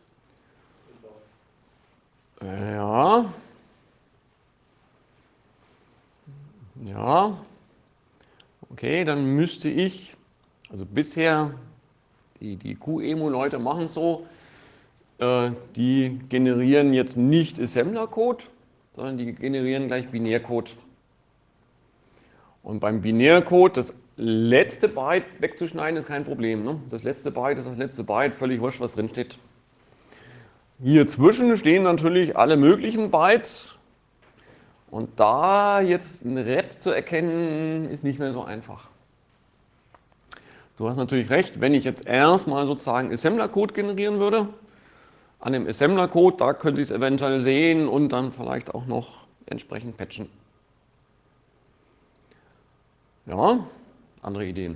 Ja. Ja. Okay, dann müsste ich, also bisher, die QEMU-Leute machen es so, die generieren jetzt nicht Assembler-Code, sondern die generieren gleich Binärcode. Und beim Binärcode, das letzte Byte wegzuschneiden, ist kein Problem. Ne? Das letzte Byte ist das letzte Byte, völlig wurscht, was drin steht. Hier zwischen stehen natürlich alle möglichen Bytes. Und da jetzt ein Red zu erkennen, ist nicht mehr so einfach. Du hast natürlich recht, wenn ich jetzt erstmal sozusagen Assembler-Code generieren würde, an dem Assembler-Code, da könnte ich es eventuell sehen und dann vielleicht auch noch entsprechend patchen. Ja, andere Ideen.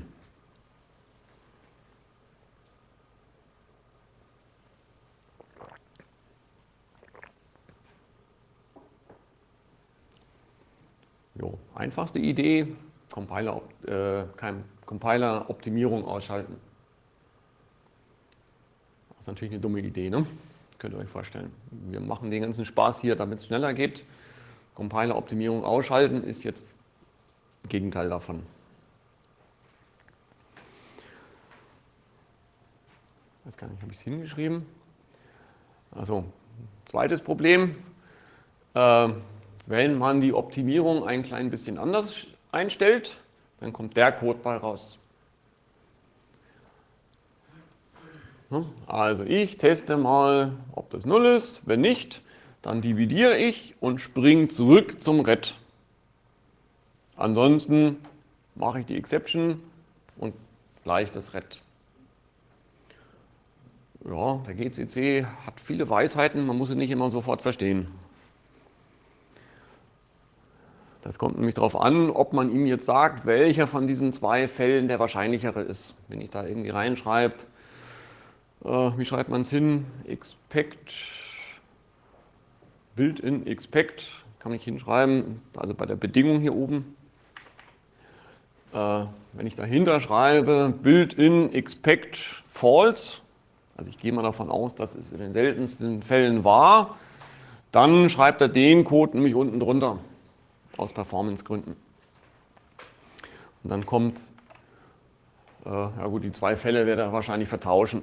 Jo, einfachste Idee, Compiler-Optimierung ausschalten. Das ist natürlich eine dumme Idee, ne? Könnt ihr euch vorstellen. Wir machen den ganzen Spaß hier, damit es schneller geht. Compiler-Optimierung ausschalten ist jetzt das Gegenteil davon. Ich weiß gar nicht, habe ich es hingeschrieben? Also, zweites Problem. Wenn man die Optimierung ein klein bisschen anders einstellt, dann kommt der Code bei raus. Also ich teste mal, ob das 0 ist. Wenn nicht, dann dividiere ich und springe zurück zum Red. Ansonsten mache ich die Exception und gleich das Red. Ja, der GCC hat viele Weisheiten, man muss sie nicht immer sofort verstehen. Das kommt nämlich darauf an, ob man ihm jetzt sagt, welcher von diesen zwei Fällen der wahrscheinlichere ist. Wenn ich da irgendwie reinschreibe, wie schreibt man es hin? Expect, Built-in expect, kann ich hinschreiben, also bei der Bedingung hier oben. Wenn ich dahinter schreibe, Built-in expect false, also ich gehe mal davon aus, dass es in den seltensten Fällen war, dann schreibt er den Code nämlich unten drunter, aus Performancegründen. Und dann kommt, ja gut, die zwei Fälle wird er wahrscheinlich vertauschen.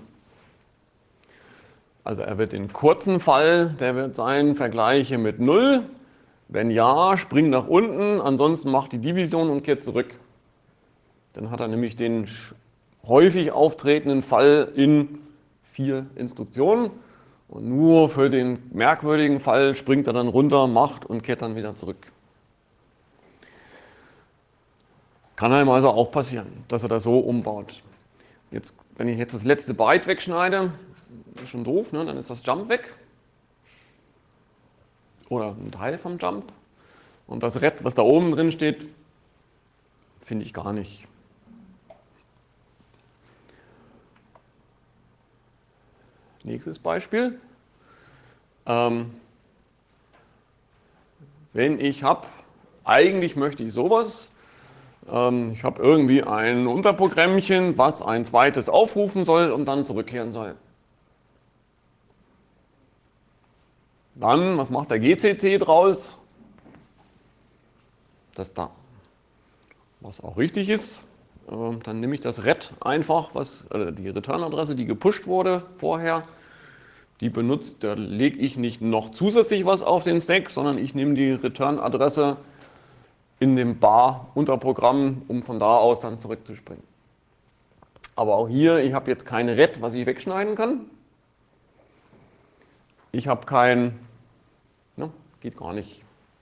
Also er wird den kurzen Fall, der wird sein, vergleiche mit 0. Wenn ja, spring nach unten, ansonsten macht die Division und kehrt zurück. Dann hat er nämlich den häufig auftretenden Fall in 4 Instruktionen. Und nur für den merkwürdigen Fall springt er dann runter, macht und kehrt dann wieder zurück. Kann einem also auch passieren, dass er das so umbaut. Jetzt, wenn ich jetzt das letzte Byte wegschneide, ist schon doof, ne? Dann ist das Jump weg. Oder ein Teil vom Jump. Und das Red, was da oben drin steht, finde ich gar nicht. Nächstes Beispiel. Wenn ich habe, eigentlich möchte ich sowas. Ich habe irgendwie ein Unterprogrammchen, was ein zweites aufrufen soll und dann zurückkehren soll. Dann, was macht der GCC draus? Das da. Was auch richtig ist, dann nehme ich das Red einfach, die Return-Adresse, die gepusht wurde vorher, die benutzt, da lege ich nicht noch zusätzlich was auf den Stack, sondern ich nehme die Return-Adresse in dem Bar-Unterprogramm, um von da aus dann zurückzuspringen. Aber auch hier, ich habe jetzt kein Red, was ich wegschneiden kann. Ich habe kein, ne, geht gar nicht.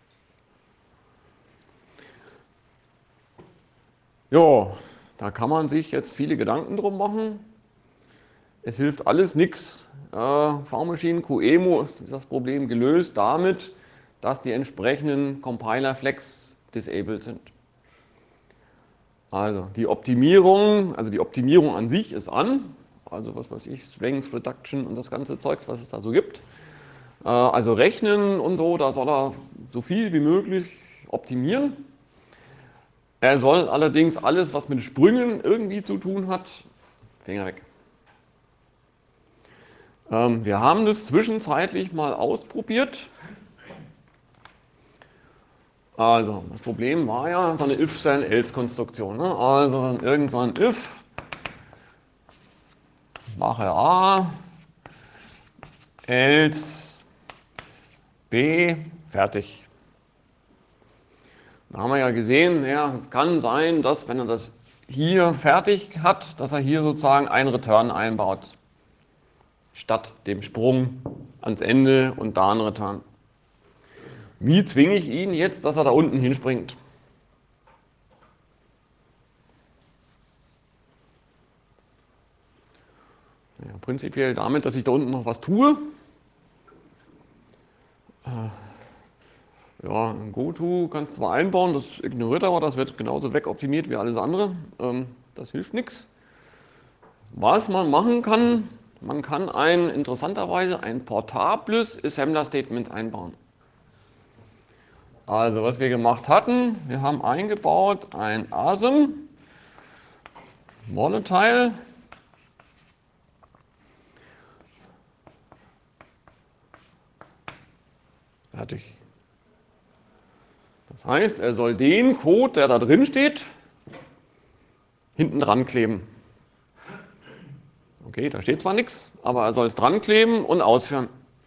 Ja, da kann man sich jetzt viele Gedanken drum machen. Es hilft alles nichts. V-Machine, QEMU ist das Problem gelöst damit, dass die entsprechenden Compiler-Flags disabled sind. Also die Optimierung an sich ist an. Also was weiß ich, Strength Reduction und das ganze Zeugs, was es da so gibt. Also rechnen und so, da soll er so viel wie möglich optimieren. Er soll allerdings alles, was mit Sprüngen irgendwie zu tun hat, Finger weg. Wir haben das zwischenzeitlich mal ausprobiert. Also, das Problem war ja so eine If-Then-Else-Konstruktion. Ne? Also, irgend so ein If, mache A, else, B, fertig. Da haben wir ja gesehen, ja, es kann sein, dass, wenn er das hier fertig hat, dass er hier sozusagen einen Return einbaut. Statt dem Sprung ans Ende und da einen Return. Wie zwinge ich ihn jetzt, dass er da unten hinspringt? Ja, prinzipiell damit, dass ich da unten noch was tue. Ja, ein GoTo kannst du zwar einbauen, das ignoriert aber, das wird genauso wegoptimiert wie alles andere. Das hilft nichts. Was man machen kann, man kann interessanterweise ein portables Assembler-Statement einbauen. Also was wir gemacht hatten, wir haben eingebaut ein asm volatile fertig. Das heißt, er soll den Code, der da drin steht, hinten dran kleben. Okay, da steht zwar nichts, aber er soll es dran kleben und ausführen.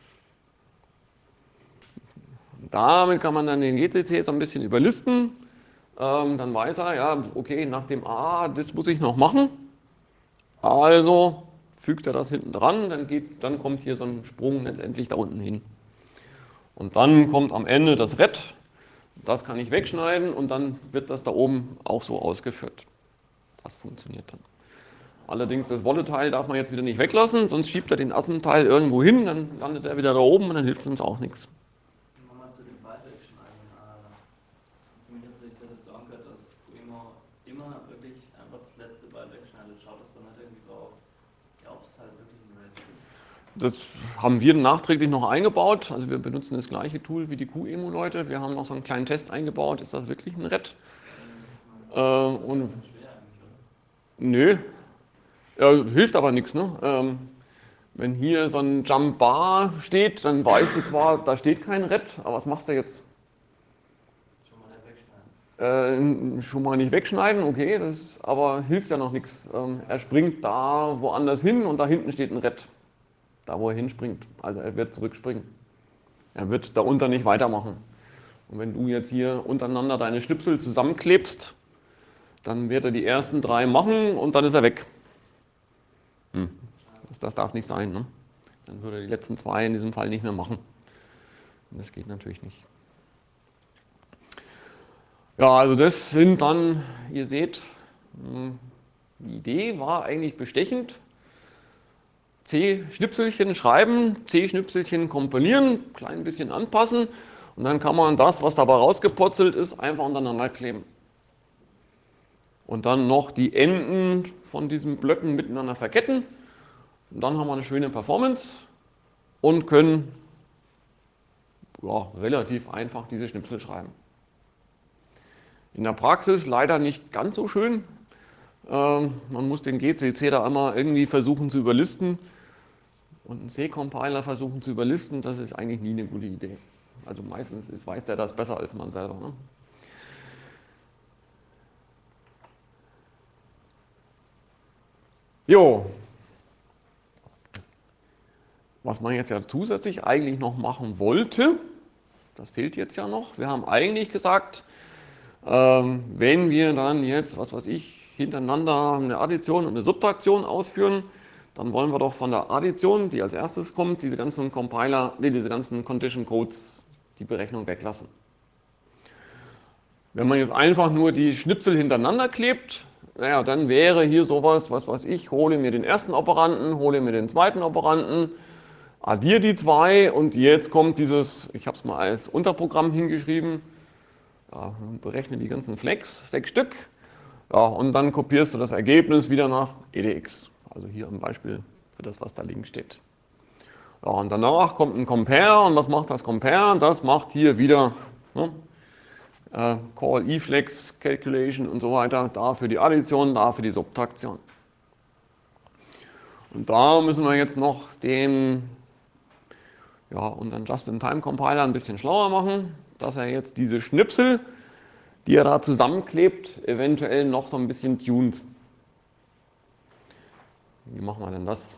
Damit kann man dann den GCC so ein bisschen überlisten. Dann weiß er, ja, okay, nach dem A, das muss ich noch machen. Also fügt er das hinten dran, dann kommt hier so ein Sprung letztendlich da unten hin. Und dann kommt am Ende das Red. Das kann ich wegschneiden und dann wird das da oben auch so ausgeführt. Das funktioniert dann. Allerdings das Volatile darf man jetzt wieder nicht weglassen, sonst schiebt er den Asm-Teil irgendwo hin, dann landet er wieder da oben und dann hilft es uns auch nichts. Nochmal zu dem Byte-Wegschneiden. Für mich hat sich das jetzt so angehört, dass QEMU immer wirklich einfach das letzte Byte wegschneidet. Schaut das dann halt irgendwie drauf, ja, ob es halt wirklich ein Red ist. Das haben wir nachträglich noch eingebaut. Also wir benutzen das gleiche Tool wie die QEMU-Leute. Wir haben noch so einen kleinen Test eingebaut. Ist das wirklich ein Red? Und nö. Ja, hilft aber nichts. Ne? Wenn hier so ein Jump Bar steht, dann weißt du zwar, da steht kein Red, aber was machst du jetzt? Schon mal nicht wegschneiden. Schon mal nicht wegschneiden, okay, aber hilft ja noch nichts. Er springt da woanders hin und da hinten steht ein Red. Da, wo er hinspringt. Also er wird zurückspringen. Er wird darunter nicht weitermachen. Und wenn du jetzt hier untereinander deine Schnipsel zusammenklebst, dann wird er die ersten 3 machen und dann ist er weg. Das darf nicht sein. Ne? Dann würde er die letzten 2 in diesem Fall nicht mehr machen. Und das geht natürlich nicht. Ja, also das sind dann, ihr seht, die Idee war eigentlich bestechend. C-Schnipselchen schreiben, C-Schnipselchen kompilieren, klein bisschen anpassen und dann kann man das, was dabei rausgeputzelt ist, einfach untereinander kleben. Und dann noch die Enden von diesen Blöcken miteinander verketten. Und dann haben wir eine schöne Performance und können relativ einfach diese Schnipsel schreiben. In der Praxis leider nicht ganz so schön. Man muss den GCC da immer irgendwie versuchen zu überlisten und einen C-Compiler versuchen zu überlisten. Das ist eigentlich nie eine gute Idee. Also meistens weiß der das besser als man selber. Ne? Jo, was man jetzt ja zusätzlich eigentlich noch machen wollte, das fehlt jetzt ja noch. Wir haben eigentlich gesagt, wenn wir dann jetzt, was weiß ich, hintereinander eine Addition und eine Subtraktion ausführen, dann wollen wir doch von der Addition, die als erstes kommt, diese ganzen Compiler, diese ganzen Condition Codes, die Berechnung weglassen. Wenn man jetzt einfach nur die Schnipsel hintereinander klebt, naja, dann wäre hier sowas, was weiß ich, hole mir den ersten Operanten, hole mir den zweiten Operanten, addiere die 2 und jetzt kommt dieses, ich habe es mal als Unterprogramm hingeschrieben, ja, berechne die ganzen Flex, 6 Stück, ja, und dann kopierst du das Ergebnis wieder nach edx. Also hier am Beispiel für das, was da links steht. Ja, und danach kommt ein Compare und was macht das Compare? Das macht hier wieder Call eFlex, Calculation und so weiter, da für die Addition, da für die Subtraktion. Und da müssen wir jetzt noch unseren Just-in-Time-Compiler ein bisschen schlauer machen, dass er jetzt diese Schnipsel, die er da zusammenklebt, eventuell noch so ein bisschen tunt. Wie machen wir denn das?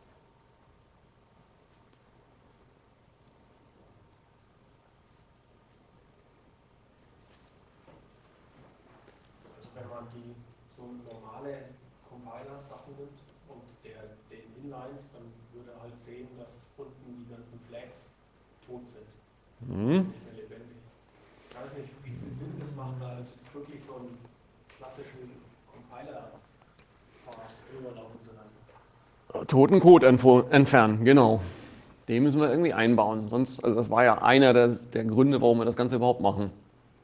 Also wenn man so normale Compiler-Sachen nimmt und den inlines, dann würde er halt sehen, dass unten die ganzen Flags tot sind. Nicht mehr lebendig. Ich weiß nicht, wie viel Sinn das macht, da also jetzt wirklich so einen klassischen Compiler drüber laufen zu lassen. Toten Code entfernen, genau. Den müssen wir irgendwie einbauen. Sonst, also das war ja einer der Gründe, warum wir das Ganze überhaupt machen.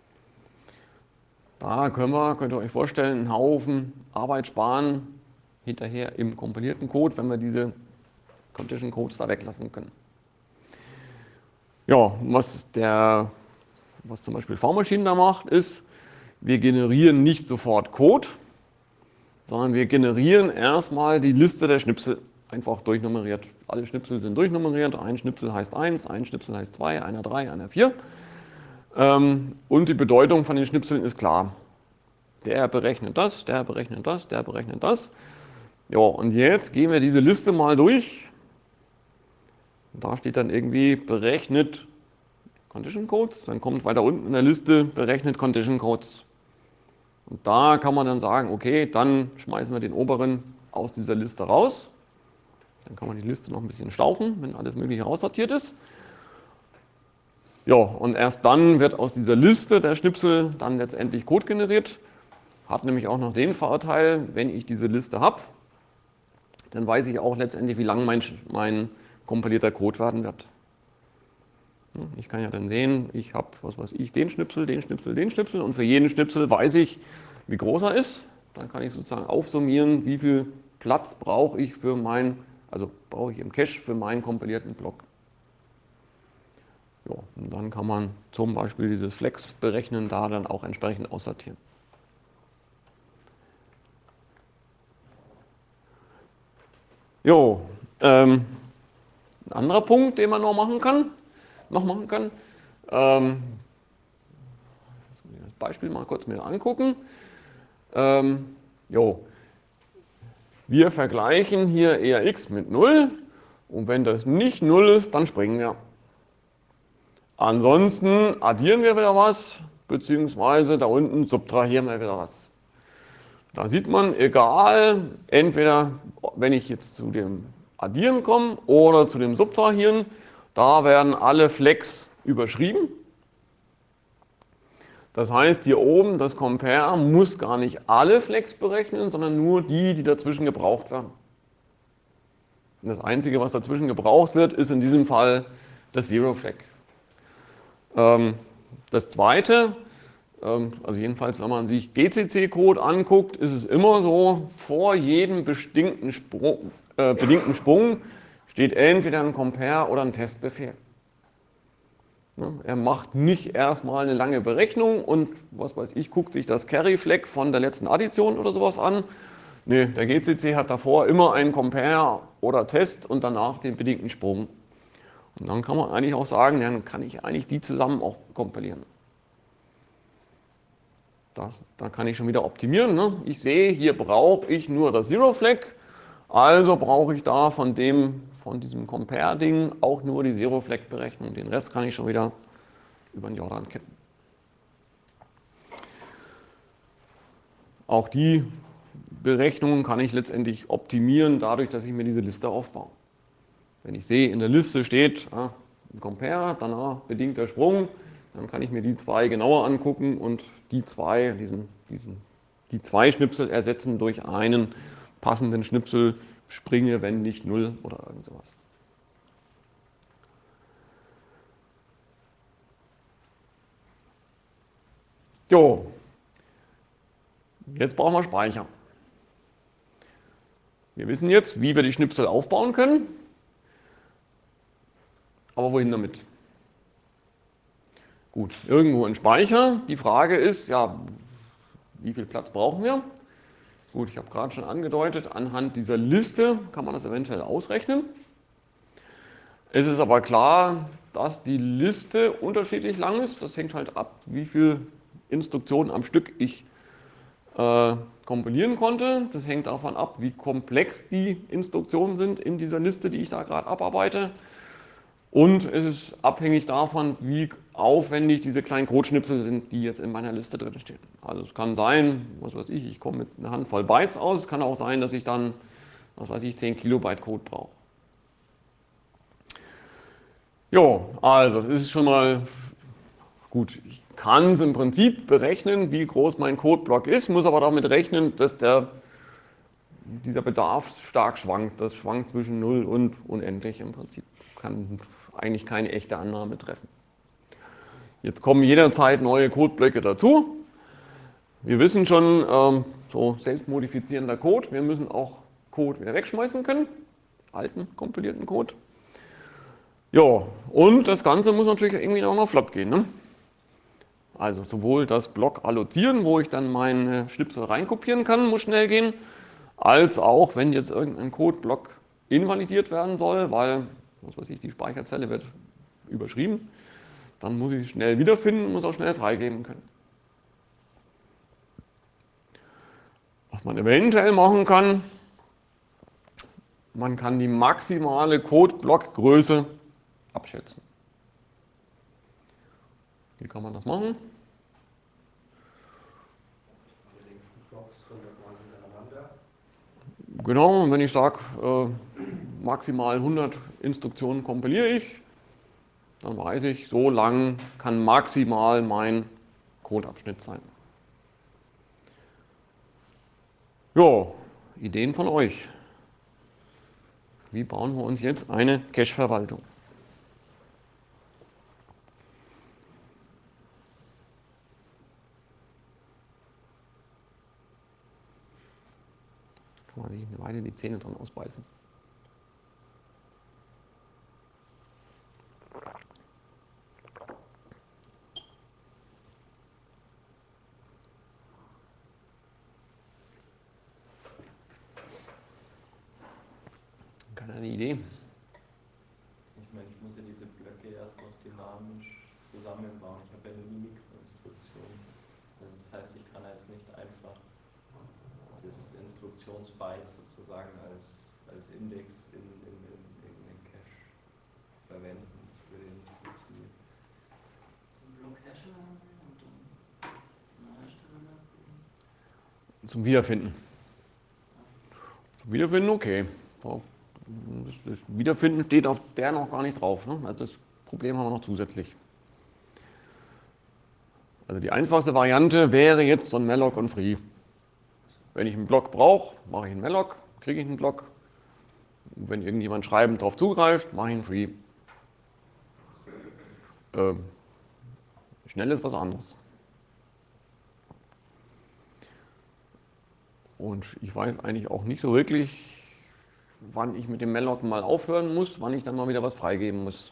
Da könnt ihr euch vorstellen, einen Haufen Arbeit sparen hinterher im kompilierten Code, wenn wir diese Condition Codes da weglassen können. Ja, was zum Beispiel V-Machine da macht, ist, wir generieren nicht sofort Code, sondern wir generieren erstmal die Liste der Schnipsel, einfach durchnummeriert. Alle Schnipsel sind durchnummeriert, ein Schnipsel heißt 1, ein Schnipsel heißt 2, einer 3, einer 4. Und die Bedeutung von den Schnipseln ist klar. Der berechnet das, der berechnet das, der berechnet das. Ja, und jetzt gehen wir diese Liste mal durch. Da steht dann irgendwie berechnet Condition Codes, dann kommt weiter unten in der Liste berechnet Condition Codes. Und da kann man dann sagen, okay, dann schmeißen wir den oberen aus dieser Liste raus. Dann kann man die Liste noch ein bisschen stauchen, wenn alles Mögliche aussortiert ist. Ja, und erst dann wird aus dieser Liste der Schnipsel dann letztendlich Code generiert. Hat nämlich auch noch den Vorteil, wenn ich diese Liste habe, dann weiß ich auch letztendlich, wie lang mein kompilierter Code werden wird. Ich kann ja dann sehen, ich habe, den Schnipsel, den Schnipsel, den Schnipsel und für jeden Schnipsel weiß ich, wie groß er ist. Dann kann ich sozusagen aufsummieren, wie viel Platz brauche ich brauche ich im Cache für meinen kompilierten Block. Ja, und dann kann man zum Beispiel dieses Flex berechnen, da dann auch entsprechend aussortieren. Jo, ein anderer Punkt, den man noch machen kann, das Beispiel mal kurz mir angucken. Wir vergleichen hier ERX mit 0 und wenn das nicht 0 ist, dann springen wir. Ansonsten addieren wir wieder was, beziehungsweise da unten subtrahieren wir wieder was. Da sieht man, egal, entweder wenn ich jetzt zu dem Addieren komme oder zu dem Subtrahieren, da werden alle Flex überschrieben. Das heißt, hier oben, das Compare muss gar nicht alle Flex berechnen, sondern nur die dazwischen gebraucht werden. Und das Einzige, was dazwischen gebraucht wird, ist in diesem Fall das Zero Flag. Das Zweite, also jedenfalls, wenn man sich GCC-Code anguckt, ist es immer so, vor jedem bedingten Sprung steht entweder ein Compare oder ein Testbefehl. Er macht nicht erstmal eine lange Berechnung und guckt sich das Carry-Flag von der letzten Addition oder sowas an. Nee, der GCC hat davor immer einen Compare oder Test und danach den bedingten Sprung. Und dann kann man eigentlich auch sagen, dann kann ich eigentlich die zusammen auch kompilieren. Da kann ich schon wieder optimieren. Ne? Ich sehe, hier brauche ich nur das Zero Flag, also brauche ich da von diesem Compare-Ding auch nur die Zero Flag Berechnung. Den Rest kann ich schon wieder über den Jordan kippen. Auch die Berechnungen kann ich letztendlich optimieren, dadurch, dass ich mir diese Liste aufbaue. Wenn ich sehe, in der Liste steht Compare, danach bedingter Sprung, dann kann ich mir die zwei genauer angucken und die zwei Schnipsel ersetzen durch einen passenden Schnipsel, springe, wenn nicht 0 oder irgend sowas. Jo, jetzt brauchen wir Speicher. Wir wissen jetzt, wie wir die Schnipsel aufbauen können, aber wohin damit? Gut, irgendwo in Speicher. Die Frage ist, ja, wie viel Platz brauchen wir? Gut, ich habe gerade schon angedeutet, anhand dieser Liste kann man das eventuell ausrechnen. Es ist aber klar, dass die Liste unterschiedlich lang ist. Das hängt halt ab, wie viele Instruktionen am Stück ich kompilieren konnte. Das hängt davon ab, wie komplex die Instruktionen sind in dieser Liste, die ich da gerade abarbeite. Und es ist abhängig davon, wie aufwendig diese kleinen Codeschnipsel sind, die jetzt in meiner Liste drin stehen. Also es kann sein, was weiß ich komme mit einer Handvoll Bytes aus. Es kann auch sein, dass ich dann, was weiß ich, 10 Kilobyte Code brauche. Jo, also das ist schon mal gut. Ich kann es im Prinzip berechnen, wie groß mein Codeblock ist, muss aber damit rechnen, dass dieser Bedarf stark schwankt. Das schwankt zwischen 0 und unendlich im Prinzip. Kann eigentlich keine echte Annahme treffen. Jetzt kommen jederzeit neue Codeblöcke dazu. Wir wissen schon, so selbstmodifizierender Code, wir müssen auch Code wieder wegschmeißen können, alten kompilierten Code. Ja, und das Ganze muss natürlich irgendwie auch noch flott gehen. Ne? Also sowohl das Block allozieren, wo ich dann meine Schnipsel reinkopieren kann, muss schnell gehen, als auch, wenn jetzt irgendein Codeblock invalidiert werden soll, weil, was weiß ich, die Speicherzelle wird überschrieben, dann muss ich es schnell wiederfinden und muss auch schnell freigeben können. Was man eventuell machen kann, man kann die maximale Codeblockgröße abschätzen. Wie kann man das machen? Die längsten Blocks 100 Mal hintereinander. Genau, und wenn ich sage, maximal 100 Instruktionen kompiliere ich, dann weiß ich, so lang kann maximal mein Codeabschnitt sein. Jo, Ideen von euch. Wie bauen wir uns jetzt eine Cache-Verwaltung? Kann man sich eine Weile die Zähne dran ausbeißen. Keine Idee. Ich meine, ich muss ja diese Blöcke erst noch dynamisch zusammenbauen. Ich habe ja eine Mikroinstruktion. Also das heißt, ich kann jetzt nicht einfach das Instruktionsbyte sozusagen als Index in den Cache verwenden. Das würde nicht funktionieren. Block-Cache und dann neue Stelle. Zum Wiederfinden. Zum Wiederfinden, okay. Das Wiederfinden steht auf der noch gar nicht drauf. Ne? Also das Problem haben wir noch zusätzlich. Also die einfachste Variante wäre jetzt so ein Malloc und Free. Wenn ich einen Block brauche, mache ich einen Malloc, kriege ich einen Block. Und wenn irgendjemand schreibend darauf zugreift, mache ich einen Free. Schnell ist was anderes. Und ich weiß eigentlich auch nicht so wirklich, wann ich mit dem Malloc mal aufhören muss, wann ich dann mal wieder was freigeben muss.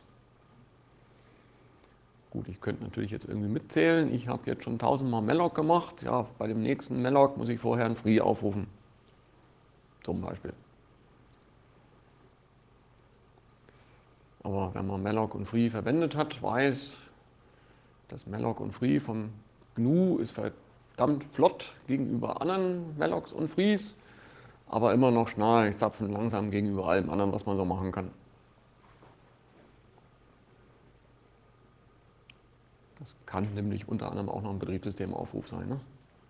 Gut, ich könnte natürlich jetzt irgendwie mitzählen. Ich habe jetzt schon 1000-mal Malloc gemacht. Ja, bei dem nächsten Malloc muss ich vorher ein Free aufrufen. Zum Beispiel. Aber wenn man Malloc und Free verwendet hat, weiß, dass Malloc und Free vom GNU ist verdammt flott gegenüber anderen Mallocs und Frees, aber immer noch schnarchzapfen langsam gegenüber allem anderen, was man so machen kann. Das kann nämlich unter anderem auch noch ein Betriebssystemaufruf sein. Ne?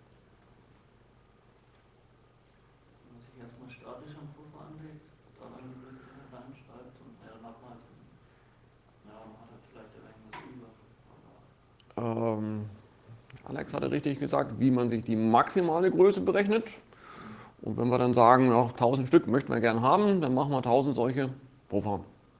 Wenn man sich erstmal statisch am Puffer anlegt, dann eine Möglichkeit reinschreibt und dann hat man halt, ja, man hat vielleicht irgendwas über. Alex hatte richtig gesagt, wie man sich die maximale Größe berechnet. Und wenn wir dann sagen, auch 1000 Stück möchten wir gerne haben, dann machen wir 1000 solche Puffer.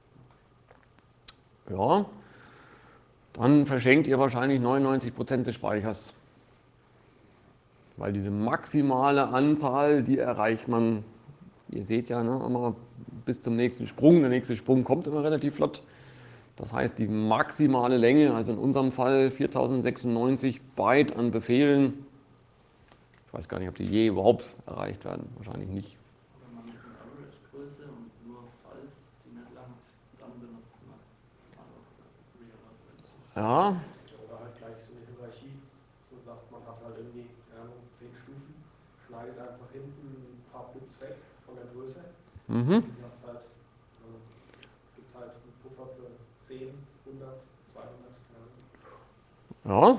Ja, dann verschenkt ihr wahrscheinlich 99% des Speichers. Weil diese maximale Anzahl, die erreicht man, ihr seht ja, ne, immer bis zum nächsten Sprung. Der nächste Sprung kommt immer relativ flott. Das heißt, die maximale Länge, also in unserem Fall 4096 Byte an Befehlen, Ich weiß gar nicht, ob die je überhaupt erreicht werden. Wahrscheinlich nicht. Oder man mit einer Average-Größe und nur falls die nicht langt, dann benutzt man also Real. Ja, Oder halt gleich so eine Hierarchie, so sagt man hat halt irgendwie, keine Ahnung, 10 Stufen, schneidet einfach hinten ein paar Bits weg von der Größe. mhm. Und sagt halt, es gibt halt einen Puffer für 10, 100, 200, keine Ahnung. Ja.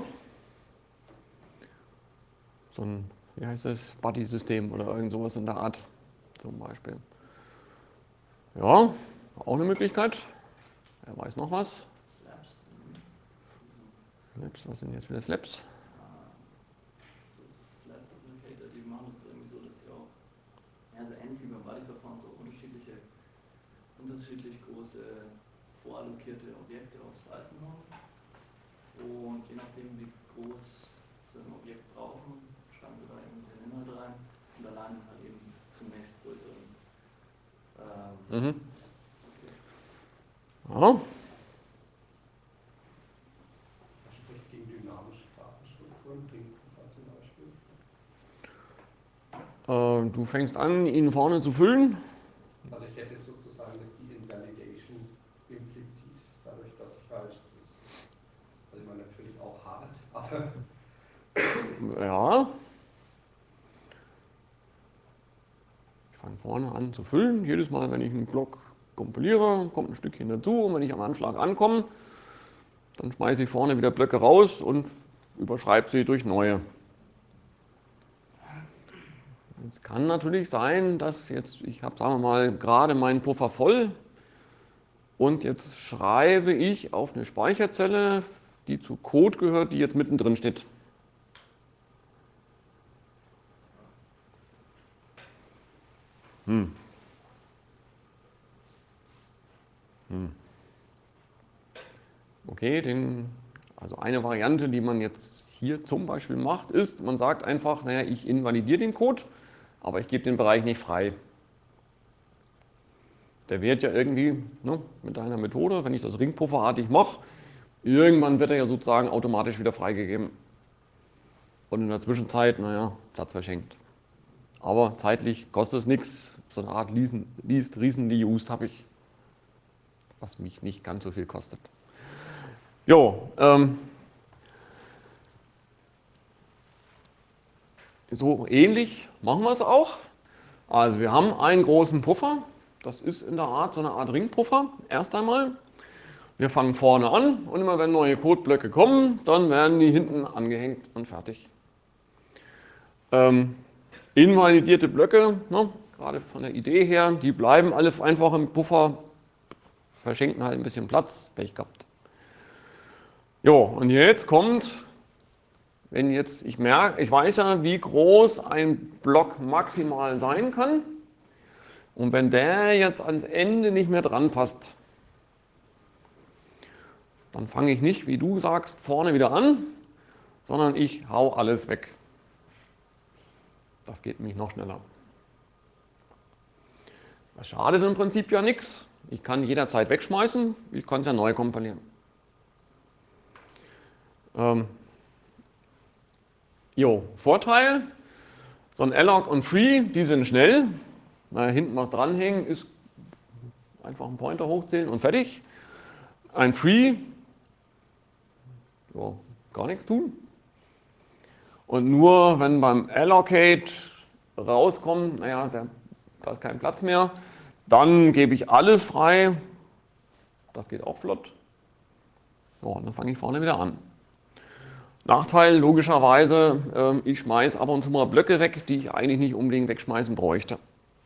So ein, wie heißt das, Buddy-System oder irgend sowas in der Art zum Beispiel. Ja, auch eine Möglichkeit. Wer weiß noch was? Slaps. Slaps, was sind jetzt wieder Slaps? So Slab Duplicator, die machen das irgendwie so, dass die auch, ja, so ähnlich wie beim Buddy-Verfahren, so unterschiedlich große vorallokierte Objekte auf Seiten haben. Und je nachdem, wie groß sie ein Objekt brauchen, stampfen wir da eben den Inhalt rein und allein halt eben zum nächstgrößeren. Mhm. Okay. Ja. Das spricht gegen dynamische Datenstrukturen, Ringpuffer zum Beispiel. Du fängst an, ihn vorne zu füllen. Also ich hätte sozusagen die Invalidation implizit, dadurch, dass ich halt, also ich meine natürlich auch hart, aber Ja. Ich fange vorne an zu füllen. Jedes Mal, wenn ich einen Block kompiliere, kommt ein Stückchen dazu. Und wenn ich am Anschlag ankomme, dann schmeiße ich vorne wieder Blöcke raus und überschreibe sie durch neue. Es kann natürlich sein, dass jetzt, ich habe, sagen wir mal, gerade meinen Puffer voll und jetzt schreibe ich auf eine Speicherzelle, die zu Code gehört, die jetzt mittendrin steht. Okay, also eine Variante, die man jetzt hier zum Beispiel macht, ist, man sagt einfach, naja, ich invalidiere den Code, aber ich gebe den Bereich nicht frei. Der wird ja irgendwie, ne, mit einer Methode, wenn ich das ringpufferartig mache, irgendwann wird er ja sozusagen automatisch wieder freigegeben. Und in der Zwischenzeit, naja, Platz verschenkt. Aber zeitlich kostet es nichts. So eine Art Least Recently Used habe ich, was mich nicht ganz so viel kostet. Jo, so ähnlich machen wir es auch. Also wir haben einen großen Puffer. Das ist in der Art so eine Art Ringpuffer. Erst einmal. Wir fangen vorne an und immer wenn neue Codeblöcke kommen, dann werden die hinten angehängt und fertig. Invalidierte Blöcke, ne, gerade von der Idee her, die bleiben alle einfach im Puffer, verschenken halt ein bisschen Platz, Pech gehabt. Jo, und jetzt kommt, wenn jetzt ich merke, ich weiß ja, wie groß ein Block maximal sein kann. Und wenn der jetzt ans Ende nicht mehr dran passt, dann fange ich nicht, wie du sagst, vorne wieder an, sondern ich hau alles weg. Das geht nämlich noch schneller. Das schadet im Prinzip ja nichts. Ich kann jederzeit wegschmeißen, ich kann es ja neu kompilieren. Vorteil, so ein Alloc und Free, die sind schnell. Hinten was dranhängen, ist einfach einen Pointer hochzählen und fertig. Ein Free, ja, gar nichts tun. Und nur wenn beim Allocate rauskommt, naja, da ist kein Platz mehr, dann gebe ich alles frei. Das geht auch flott. Ja, und dann fange ich vorne wieder an. Nachteil, logischerweise, ich schmeiße ab und zu mal Blöcke weg, die ich eigentlich nicht unbedingt wegschmeißen bräuchte.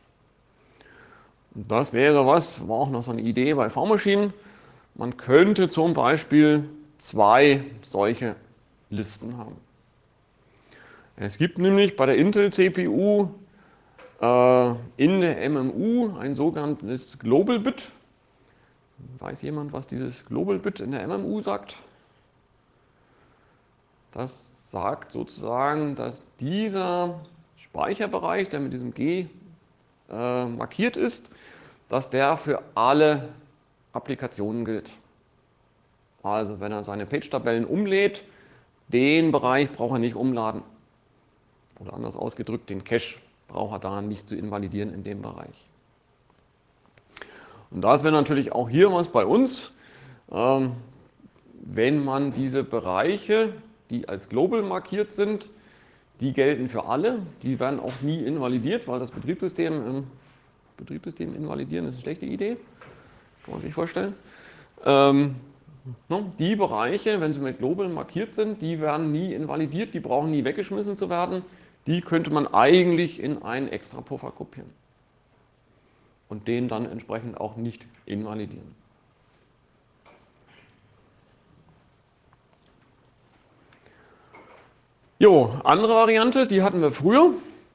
Und das wäre was, war auch noch so eine Idee bei V-Maschinen. Man könnte zum Beispiel 2 solche Listen haben. Es gibt nämlich bei der Intel-CPU in der MMU ein sogenanntes Global Bit. Weiß jemand, was dieses Global Bit in der MMU sagt? Das sagt sozusagen, dass dieser Speicherbereich, der mit diesem G markiert ist, dass der für alle Applikationen gilt. Also wenn er seine Page-Tabellen umlädt, den Bereich braucht er nicht umladen. oder anders ausgedrückt, den Cache braucht er da nicht zu invalidieren in dem Bereich. Und das wäre natürlich auch hier was bei uns, wenn man diese Bereiche, die als Global markiert sind, die gelten für alle, die werden auch nie invalidiert, weil das Betriebssystem invalidieren ist eine schlechte Idee, kann man sich vorstellen. Die Bereiche, wenn sie mit Global markiert sind, die werden nie invalidiert, die brauchen nie weggeschmissen zu werden, die könnte man eigentlich in einen extra Puffer kopieren und den dann entsprechend auch nicht invalidieren. Jo, andere Variante, die hatten wir früher.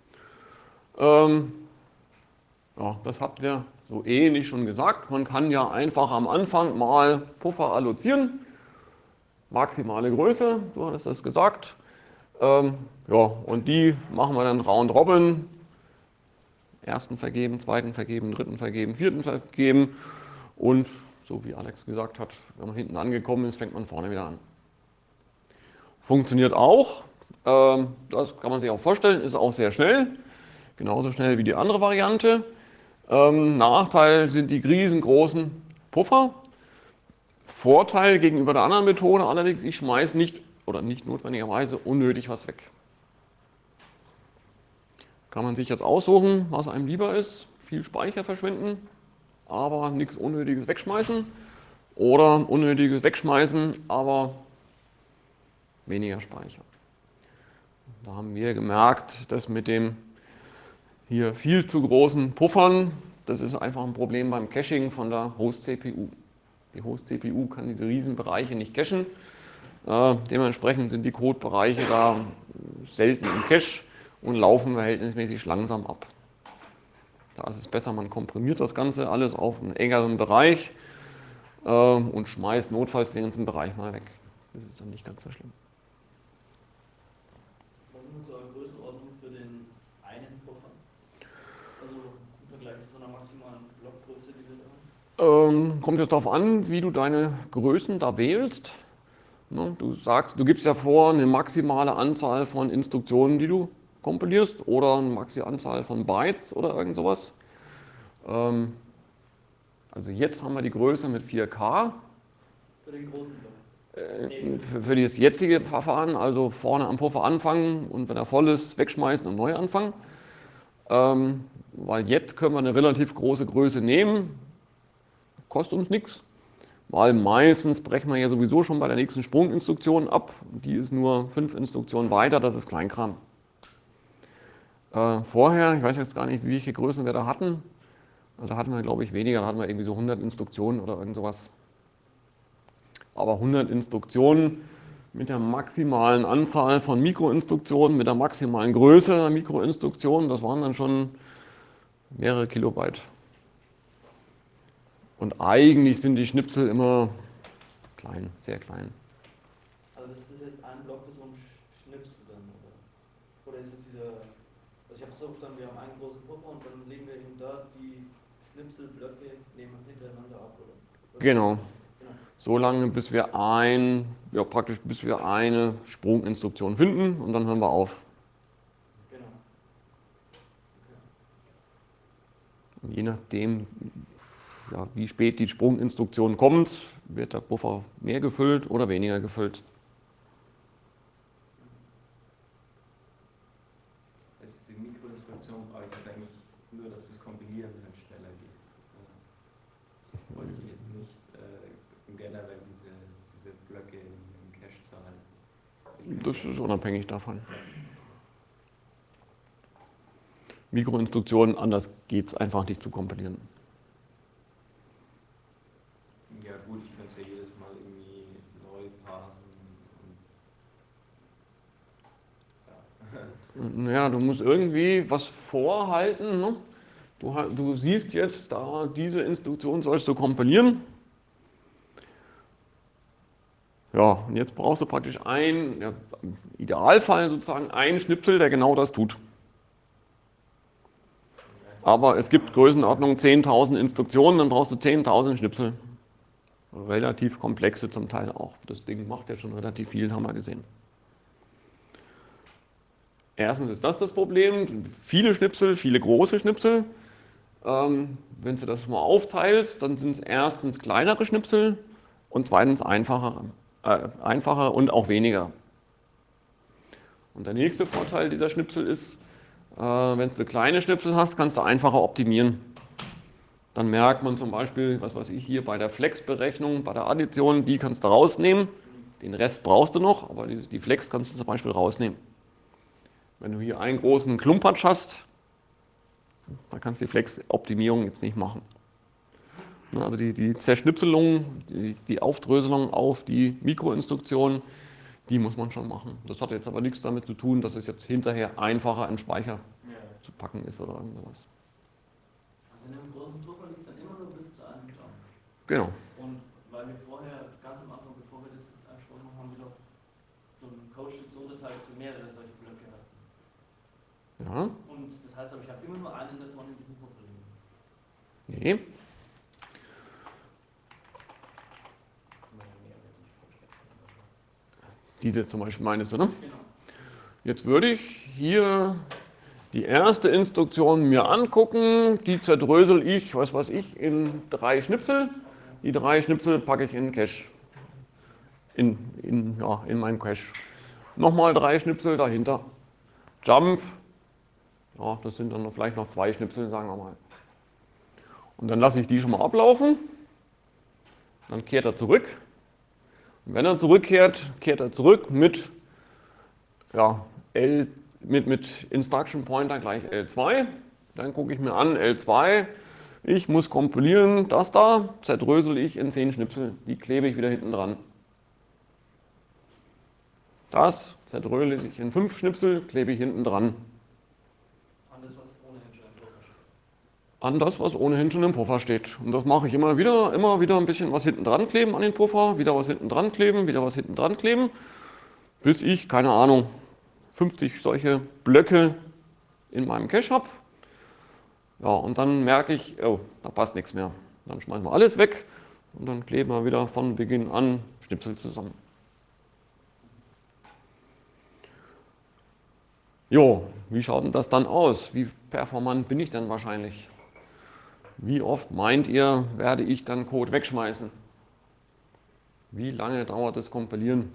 Ja, das habt ihr so ähnlich schon gesagt. Man kann ja einfach am Anfang mal Puffer allozieren. Maximale Größe, du hattest das gesagt. Ja, und die machen wir dann Round Robin. Ersten vergeben, zweiten vergeben, dritten vergeben, vierten vergeben. Und so wie Alex gesagt hat, wenn man hinten angekommen ist, fängt man vorne wieder an. Funktioniert auch. Das kann man sich auch vorstellen, ist auch sehr schnell. Genauso schnell wie die andere Variante. Nachteil sind die riesengroßen Puffer. Vorteil gegenüber der anderen Methode allerdings, ich schmeiße nicht oder nicht notwendigerweise unnötig was weg. Kann man sich jetzt aussuchen, was einem lieber ist. Viel Speicher verschwenden, aber nichts Unnötiges wegschmeißen. Oder Unnötiges wegschmeißen, aber weniger Speicher. Da haben wir gemerkt, dass mit dem hier viel zu großen Puffern, das ist einfach ein Problem beim Caching von der Host-CPU. Die Host-CPU kann diese Riesenbereiche nicht cachen. Dementsprechend sind die Codebereiche da selten im Cache und laufen verhältnismäßig langsam ab. Da ist es besser, man komprimiert das Ganze alles auf einen engeren Bereich und schmeißt notfalls den ganzen Bereich mal weg. Das ist dann nicht ganz so schlimm. Was ist denn so eine Größenordnung für den einen Puffer? Also im Vergleich zu einer maximalen Blockgröße, die wir da haben? Kommt jetzt darauf an, wie du deine Größen da wählst. Du gibst ja vor, eine maximale Anzahl von Instruktionen, die du kompilierst, oder eine maximale Anzahl von Bytes oder irgend sowas. Also jetzt haben wir die Größe mit 4K. Für den großen Block. Für das jetzige Verfahren, also vorne am Puffer anfangen und wenn er voll ist, wegschmeißen und neu anfangen. Weil jetzt können wir eine relativ große Größe nehmen, kostet uns nichts, weil meistens brechen wir ja sowieso schon bei der nächsten Sprunginstruktion ab. Die ist nur 5 Instruktionen weiter, das ist Kleinkram. Vorher, ich weiß jetzt gar nicht, welche Größen wir da hatten, da hatten wir glaube ich weniger, da hatten wir irgendwie so 100 Instruktionen oder irgend sowas. Aber 100 Instruktionen mit der maximalen Anzahl von Mikroinstruktionen, mit der maximalen Größe der Mikroinstruktionen, das waren dann schon mehrere Kilobyte. Und eigentlich sind die Schnipsel immer klein, sehr klein. Also das ist jetzt ein Block für so ein Schnipsel dann, oder? Oder ist es dieser, also ich habe es so verstanden, wir haben einen großen Puffer und dann legen wir eben da die Schnipselblöcke hintereinander ab, oder? Genau. So lange, bis wir bis wir eine Sprunginstruktion finden und dann hören wir auf. Genau. Und je nachdem, ja, wie spät die Sprunginstruktion kommt, wird der Puffer mehr gefüllt oder weniger gefüllt. Also die Mikroinstruktion brauche ich jetzt eigentlich nur, dass das Kompilieren dann schneller geht. Wollte ich jetzt nicht generell diese Blöcke im Cache zu halten. Das ist unabhängig davon. Mikroinstruktionen, anders geht es einfach nicht zu kompilieren. Ja gut, ich könnte es ja jedes Mal irgendwie neu parsen. Ja. Ja, du musst irgendwie was vorhalten. Ne? Du siehst jetzt, da diese Instruktion sollst du kompilieren. Ja, und jetzt brauchst du praktisch im Idealfall sozusagen einen Schnipsel, der genau das tut. Aber es gibt Größenordnung 10.000 Instruktionen, dann brauchst du 10.000 Schnipsel. Relativ komplexe zum Teil auch. Das Ding macht ja schon relativ viel, haben wir gesehen. Erstens ist das Problem, viele Schnipsel, viele große Schnipsel. Wenn du das mal aufteilst, dann sind es erstens kleinere Schnipsel und zweitens einfacher und auch weniger. Und der nächste Vorteil dieser Schnipsel ist, wenn du kleine Schnipsel hast, kannst du einfacher optimieren. Dann merkt man zum Beispiel, was weiß ich, hier bei der Flex-Berechnung, bei der Addition, die kannst du rausnehmen. Den Rest brauchst du noch, aber die Flex kannst du zum Beispiel rausnehmen. Wenn du hier einen großen Klumpatsch hast, dann kannst du die Flex-Optimierung jetzt nicht machen. Also die Zerschnipselung, die Aufdröselung auf die Mikroinstruktionen, die muss man schon machen. Das hat jetzt aber nichts damit zu tun, dass es jetzt hinterher einfacher in Speicher zu packen ist oder irgendwas. Also in einem großen Puffer liegt dann immer nur bis zu einem Jump. Genau. Und weil wir vorher, ganz am Anfang, bevor wir das jetzt angesprochen haben, wir doch so ein Codestück so unterteilt zu mehrere solche Blöcke hatten. Ja. Und das heißt aber, ich habe immer nur einen davon in diesem Puffer liegen. Nee. Diese zum Beispiel meinst du, ne? Genau. Jetzt würde ich hier die erste Instruktion mir angucken. Die zerdrösel ich, was weiß ich, in 3 Schnipsel. Die 3 Schnipsel packe ich in den Cache. In meinen Cache. Nochmal 3 Schnipsel dahinter. Jump. Ja, das sind dann vielleicht noch 2 Schnipsel, sagen wir mal. Und dann lasse ich die schon mal ablaufen. Dann kehrt er zurück. Und wenn er zurückkehrt, kehrt er zurück mit Instruction Pointer gleich L2. Dann gucke ich mir an, L2. Ich muss kompilieren, das da zerdrösel ich in 10 Schnipsel. Die klebe ich wieder hinten dran. Das zerdrösel ich in 5 Schnipsel, klebe ich hinten dran. An das, was ohnehin schon im Puffer steht. Und das mache ich immer wieder ein bisschen was hinten dran kleben an den Puffer, wieder was hinten dran kleben, wieder was hinten dran kleben, bis ich, keine Ahnung, 50 solche Blöcke in meinem Cache habe. Ja, und dann merke ich, oh, da passt nichts mehr. Dann schmeißen wir alles weg und dann kleben wir wieder von Beginn an Schnipsel zusammen. Jo, wie schaut denn das dann aus? Wie performant bin ich denn wahrscheinlich? Wie oft meint ihr, werde ich dann Code wegschmeißen? Wie lange dauert das Kompilieren?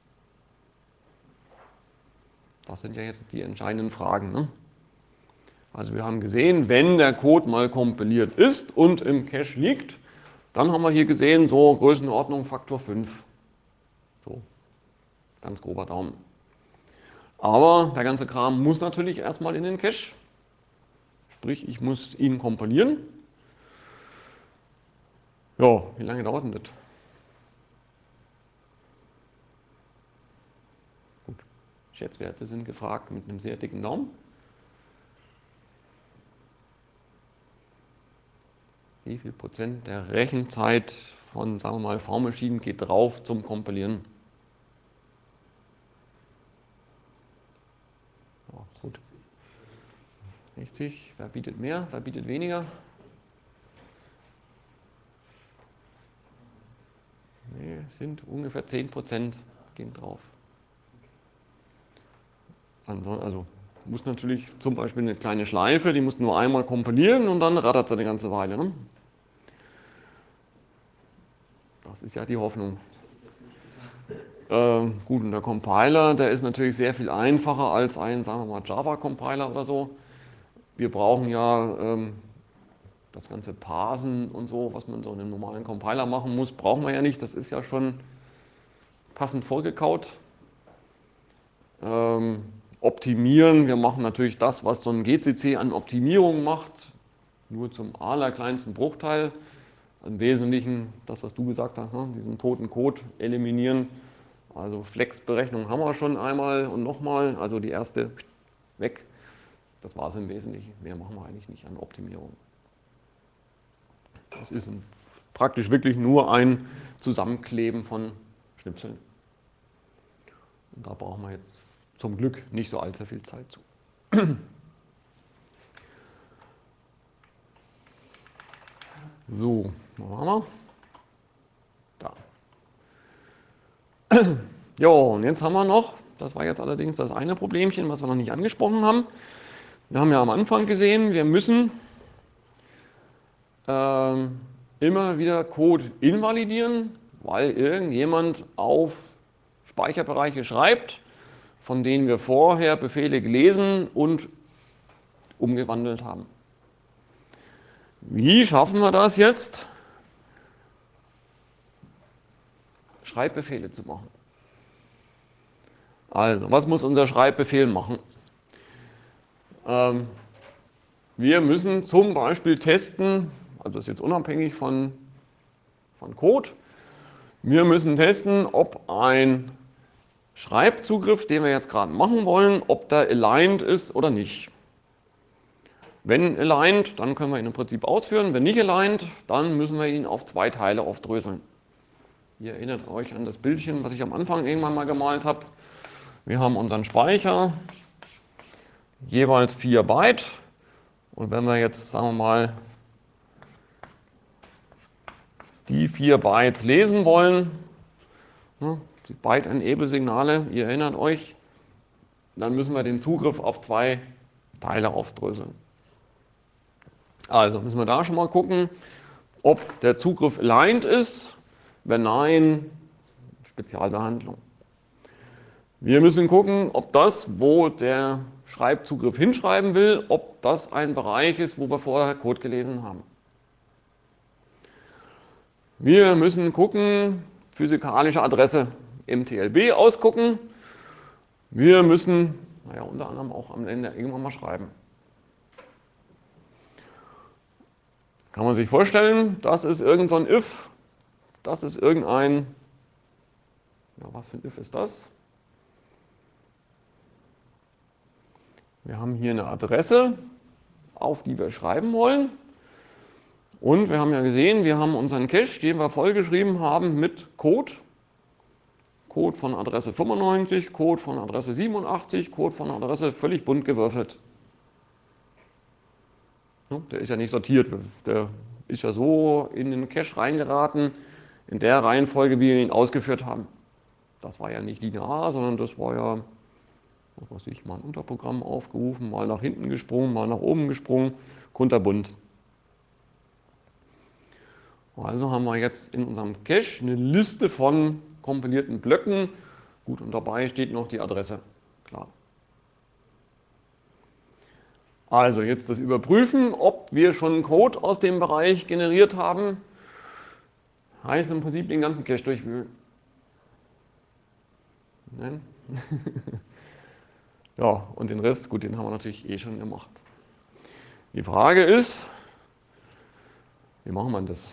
Das sind ja jetzt die entscheidenden Fragen. Ne? Also wir haben gesehen, wenn der Code mal kompiliert ist und im Cache liegt, dann haben wir hier gesehen, so Größenordnung Faktor 5. So, ganz grober Daumen. Aber der ganze Kram muss natürlich erstmal in den Cache. Sprich, ich muss ihn kompilieren. Ja, wie lange dauert denn das? Gut, Schätzwerte sind gefragt mit einem sehr dicken Daumen. Wie viel Prozent der Rechenzeit von, sagen wir mal, V-Maschinen geht drauf zum Kompilieren? Ja, gut. 60, wer bietet mehr, wer bietet weniger? Nee, sind ungefähr 10% gehen drauf. Also muss natürlich zum Beispiel eine kleine Schleife, die muss nur einmal kompilieren und dann rattert sie eine ganze Weile. Ne? Das ist ja die Hoffnung. Gut, und der Compiler, der ist natürlich sehr viel einfacher als ein, sagen wir mal, Java-Compiler oder so. Wir brauchen ja das ganze Parsen und so, was man so in einem normalen Compiler machen muss, brauchen wir ja nicht. Das ist ja schon passend vorgekaut. Optimieren, wir machen natürlich das, was so ein GCC an Optimierung macht, nur zum allerkleinsten Bruchteil. Im Wesentlichen das, was du gesagt hast, ne? Diesen toten Code eliminieren. Also Flex-Berechnung haben wir schon einmal und nochmal, also die erste weg. Das war es im Wesentlichen. Mehr machen wir eigentlich nicht an Optimierung. Das ist praktisch wirklich nur ein Zusammenkleben von Schnipseln. Und da brauchen wir jetzt zum Glück nicht so allzu viel Zeit zu. So, wo waren wir? Da. Jo, und jetzt haben wir noch Das war jetzt allerdings das eine Problemchen, was wir noch nicht angesprochen haben. Wir haben ja am Anfang gesehen, wir müssen immer wieder Code invalidieren, weil irgendjemand auf Speicherbereiche schreibt, von denen wir vorher Befehle gelesen und umgewandelt haben. Wie schaffen wir das jetzt? Schreibbefehle zu machen. Also, was muss unser Schreibbefehl machen? Wir müssen zum Beispiel testen, also das ist jetzt unabhängig von Code, wir müssen testen, ob ein Schreibzugriff, den wir jetzt gerade machen wollen, ob der aligned ist oder nicht. Wenn aligned, dann können wir ihn im Prinzip ausführen. Wenn nicht aligned, dann müssen wir ihn auf 2 Teile aufdröseln. Ihr erinnert euch an das Bildchen, was ich am Anfang irgendwann mal gemalt habe. Wir haben unseren Speicher, jeweils 4 Byte. Und wenn wir jetzt, sagen wir mal, die 4 Bytes lesen wollen, die Byte-Enable-Signale, ihr erinnert euch, dann müssen wir den Zugriff auf 2 Teile aufdröseln. Also müssen wir da schon mal gucken, ob der Zugriff aligned ist. Wenn nein, Spezialbehandlung. Wir müssen gucken, ob das, wo der Schreibzugriff hinschreiben will, ob das ein Bereich ist, wo wir vorher Code gelesen haben. Wir müssen gucken, physikalische Adresse im TLB ausgucken. Wir müssen, unter anderem auch am Ende irgendwann mal schreiben. Kann man sich vorstellen, das ist irgend so ein if, das ist irgendein, was für ein if ist das? Wir haben hier eine Adresse, auf die wir schreiben wollen. Und wir haben ja gesehen, wir haben unseren Cache, den wir vollgeschrieben haben mit Code. Code von Adresse 95, Code von Adresse 87, Code von Adresse völlig bunt gewürfelt. Der ist ja nicht sortiert, der ist ja so in den Cache reingeraten, in der Reihenfolge, wie wir ihn ausgeführt haben. Das war ja nicht linear, sondern das war ja, was weiß ich, mal ein Unterprogramm aufgerufen, mal nach hinten gesprungen, mal nach oben gesprungen, kunterbunt. Also haben wir jetzt in unserem Cache eine Liste von kompilierten Blöcken. Gut, und dabei steht noch die Adresse. Klar. Also jetzt das Überprüfen, ob wir schon Code aus dem Bereich generiert haben, heißt im Prinzip den ganzen Cache durchwühlen. Nein? Ja, und den Rest, gut, den haben wir natürlich eh schon gemacht. Die Frage ist, wie machen wir das?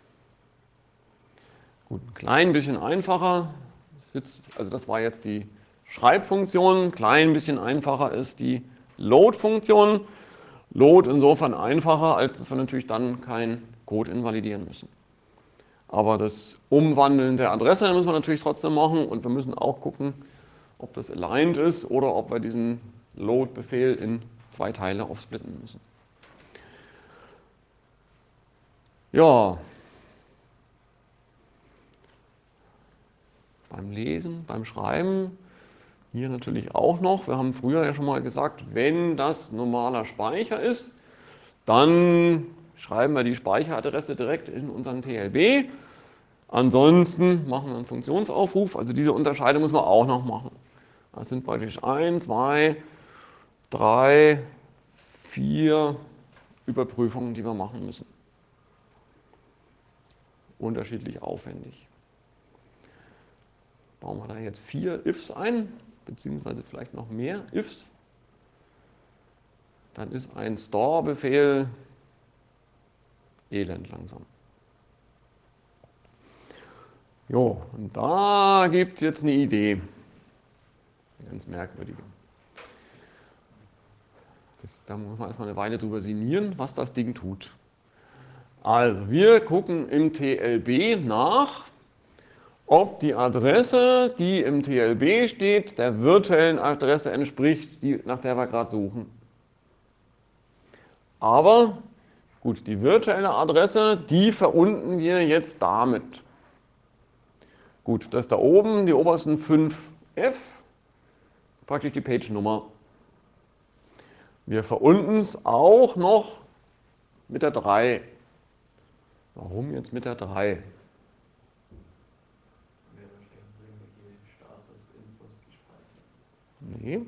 Gut, ein klein bisschen einfacher, also das war jetzt die Schreibfunktion, ein klein bisschen einfacher ist die Load-Funktion. Load insofern einfacher, als dass wir natürlich dann keinen Code invalidieren müssen. Aber das Umwandeln der Adresse müssen wir natürlich trotzdem machen und wir müssen auch gucken, ob das aligned ist oder ob wir diesen Load-Befehl in 2 Teile aufsplitten müssen. Ja, beim Lesen, beim Schreiben, hier natürlich auch noch. Wir haben früher ja schon mal gesagt, wenn das normaler Speicher ist, dann schreiben wir die Speicheradresse direkt in unseren TLB. Ansonsten machen wir einen Funktionsaufruf. Also diese Unterscheidung müssen wir auch noch machen. Das sind praktisch 1, 2, 3, 4 Überprüfungen, die wir machen müssen. Unterschiedlich aufwendig. Bauen wir da jetzt 4 Ifs ein, beziehungsweise vielleicht noch mehr Ifs. Dann ist ein Store-Befehl elend langsam. Jo, und da gibt es jetzt eine Idee. Eine ganz merkwürdige. Da muss man erstmal eine Weile drüber sinnieren, was das Ding tut. Also, wir gucken im TLB nach, ob die Adresse, die im TLB steht, der virtuellen Adresse entspricht, nach der wir gerade suchen. Aber, gut, die virtuelle Adresse, die verunten wir jetzt damit. Gut, das da oben, die obersten 5F, praktisch die Page-Nummer. Wir verunten es auch noch mit der 3. Warum jetzt mit der 3? Wäre wahrscheinlich irgendwelche Statusinfos gespeichert. Nee.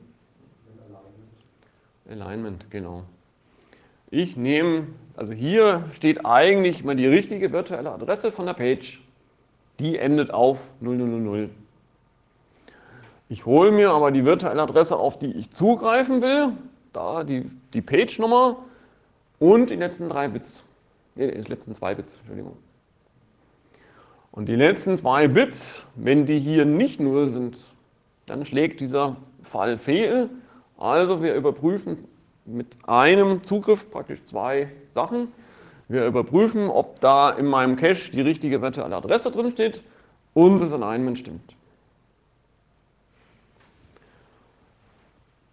Alignment, genau. Ich nehme, also hier steht eigentlich mal die richtige virtuelle Adresse von der Page. Die endet auf 0000. Ich hole mir aber die virtuelle Adresse, auf die ich zugreifen will, da die Page-Nummer und die letzten 3 Bits. Die letzten 2 Bits, Entschuldigung. Und die letzten 2 Bits, wenn die hier nicht 0 sind, dann schlägt dieser Fall fehl. Also wir überprüfen mit einem Zugriff praktisch 2 Sachen. Wir überprüfen, ob da in meinem Cache die richtige virtuelle Adresse drin steht und das Alignment stimmt.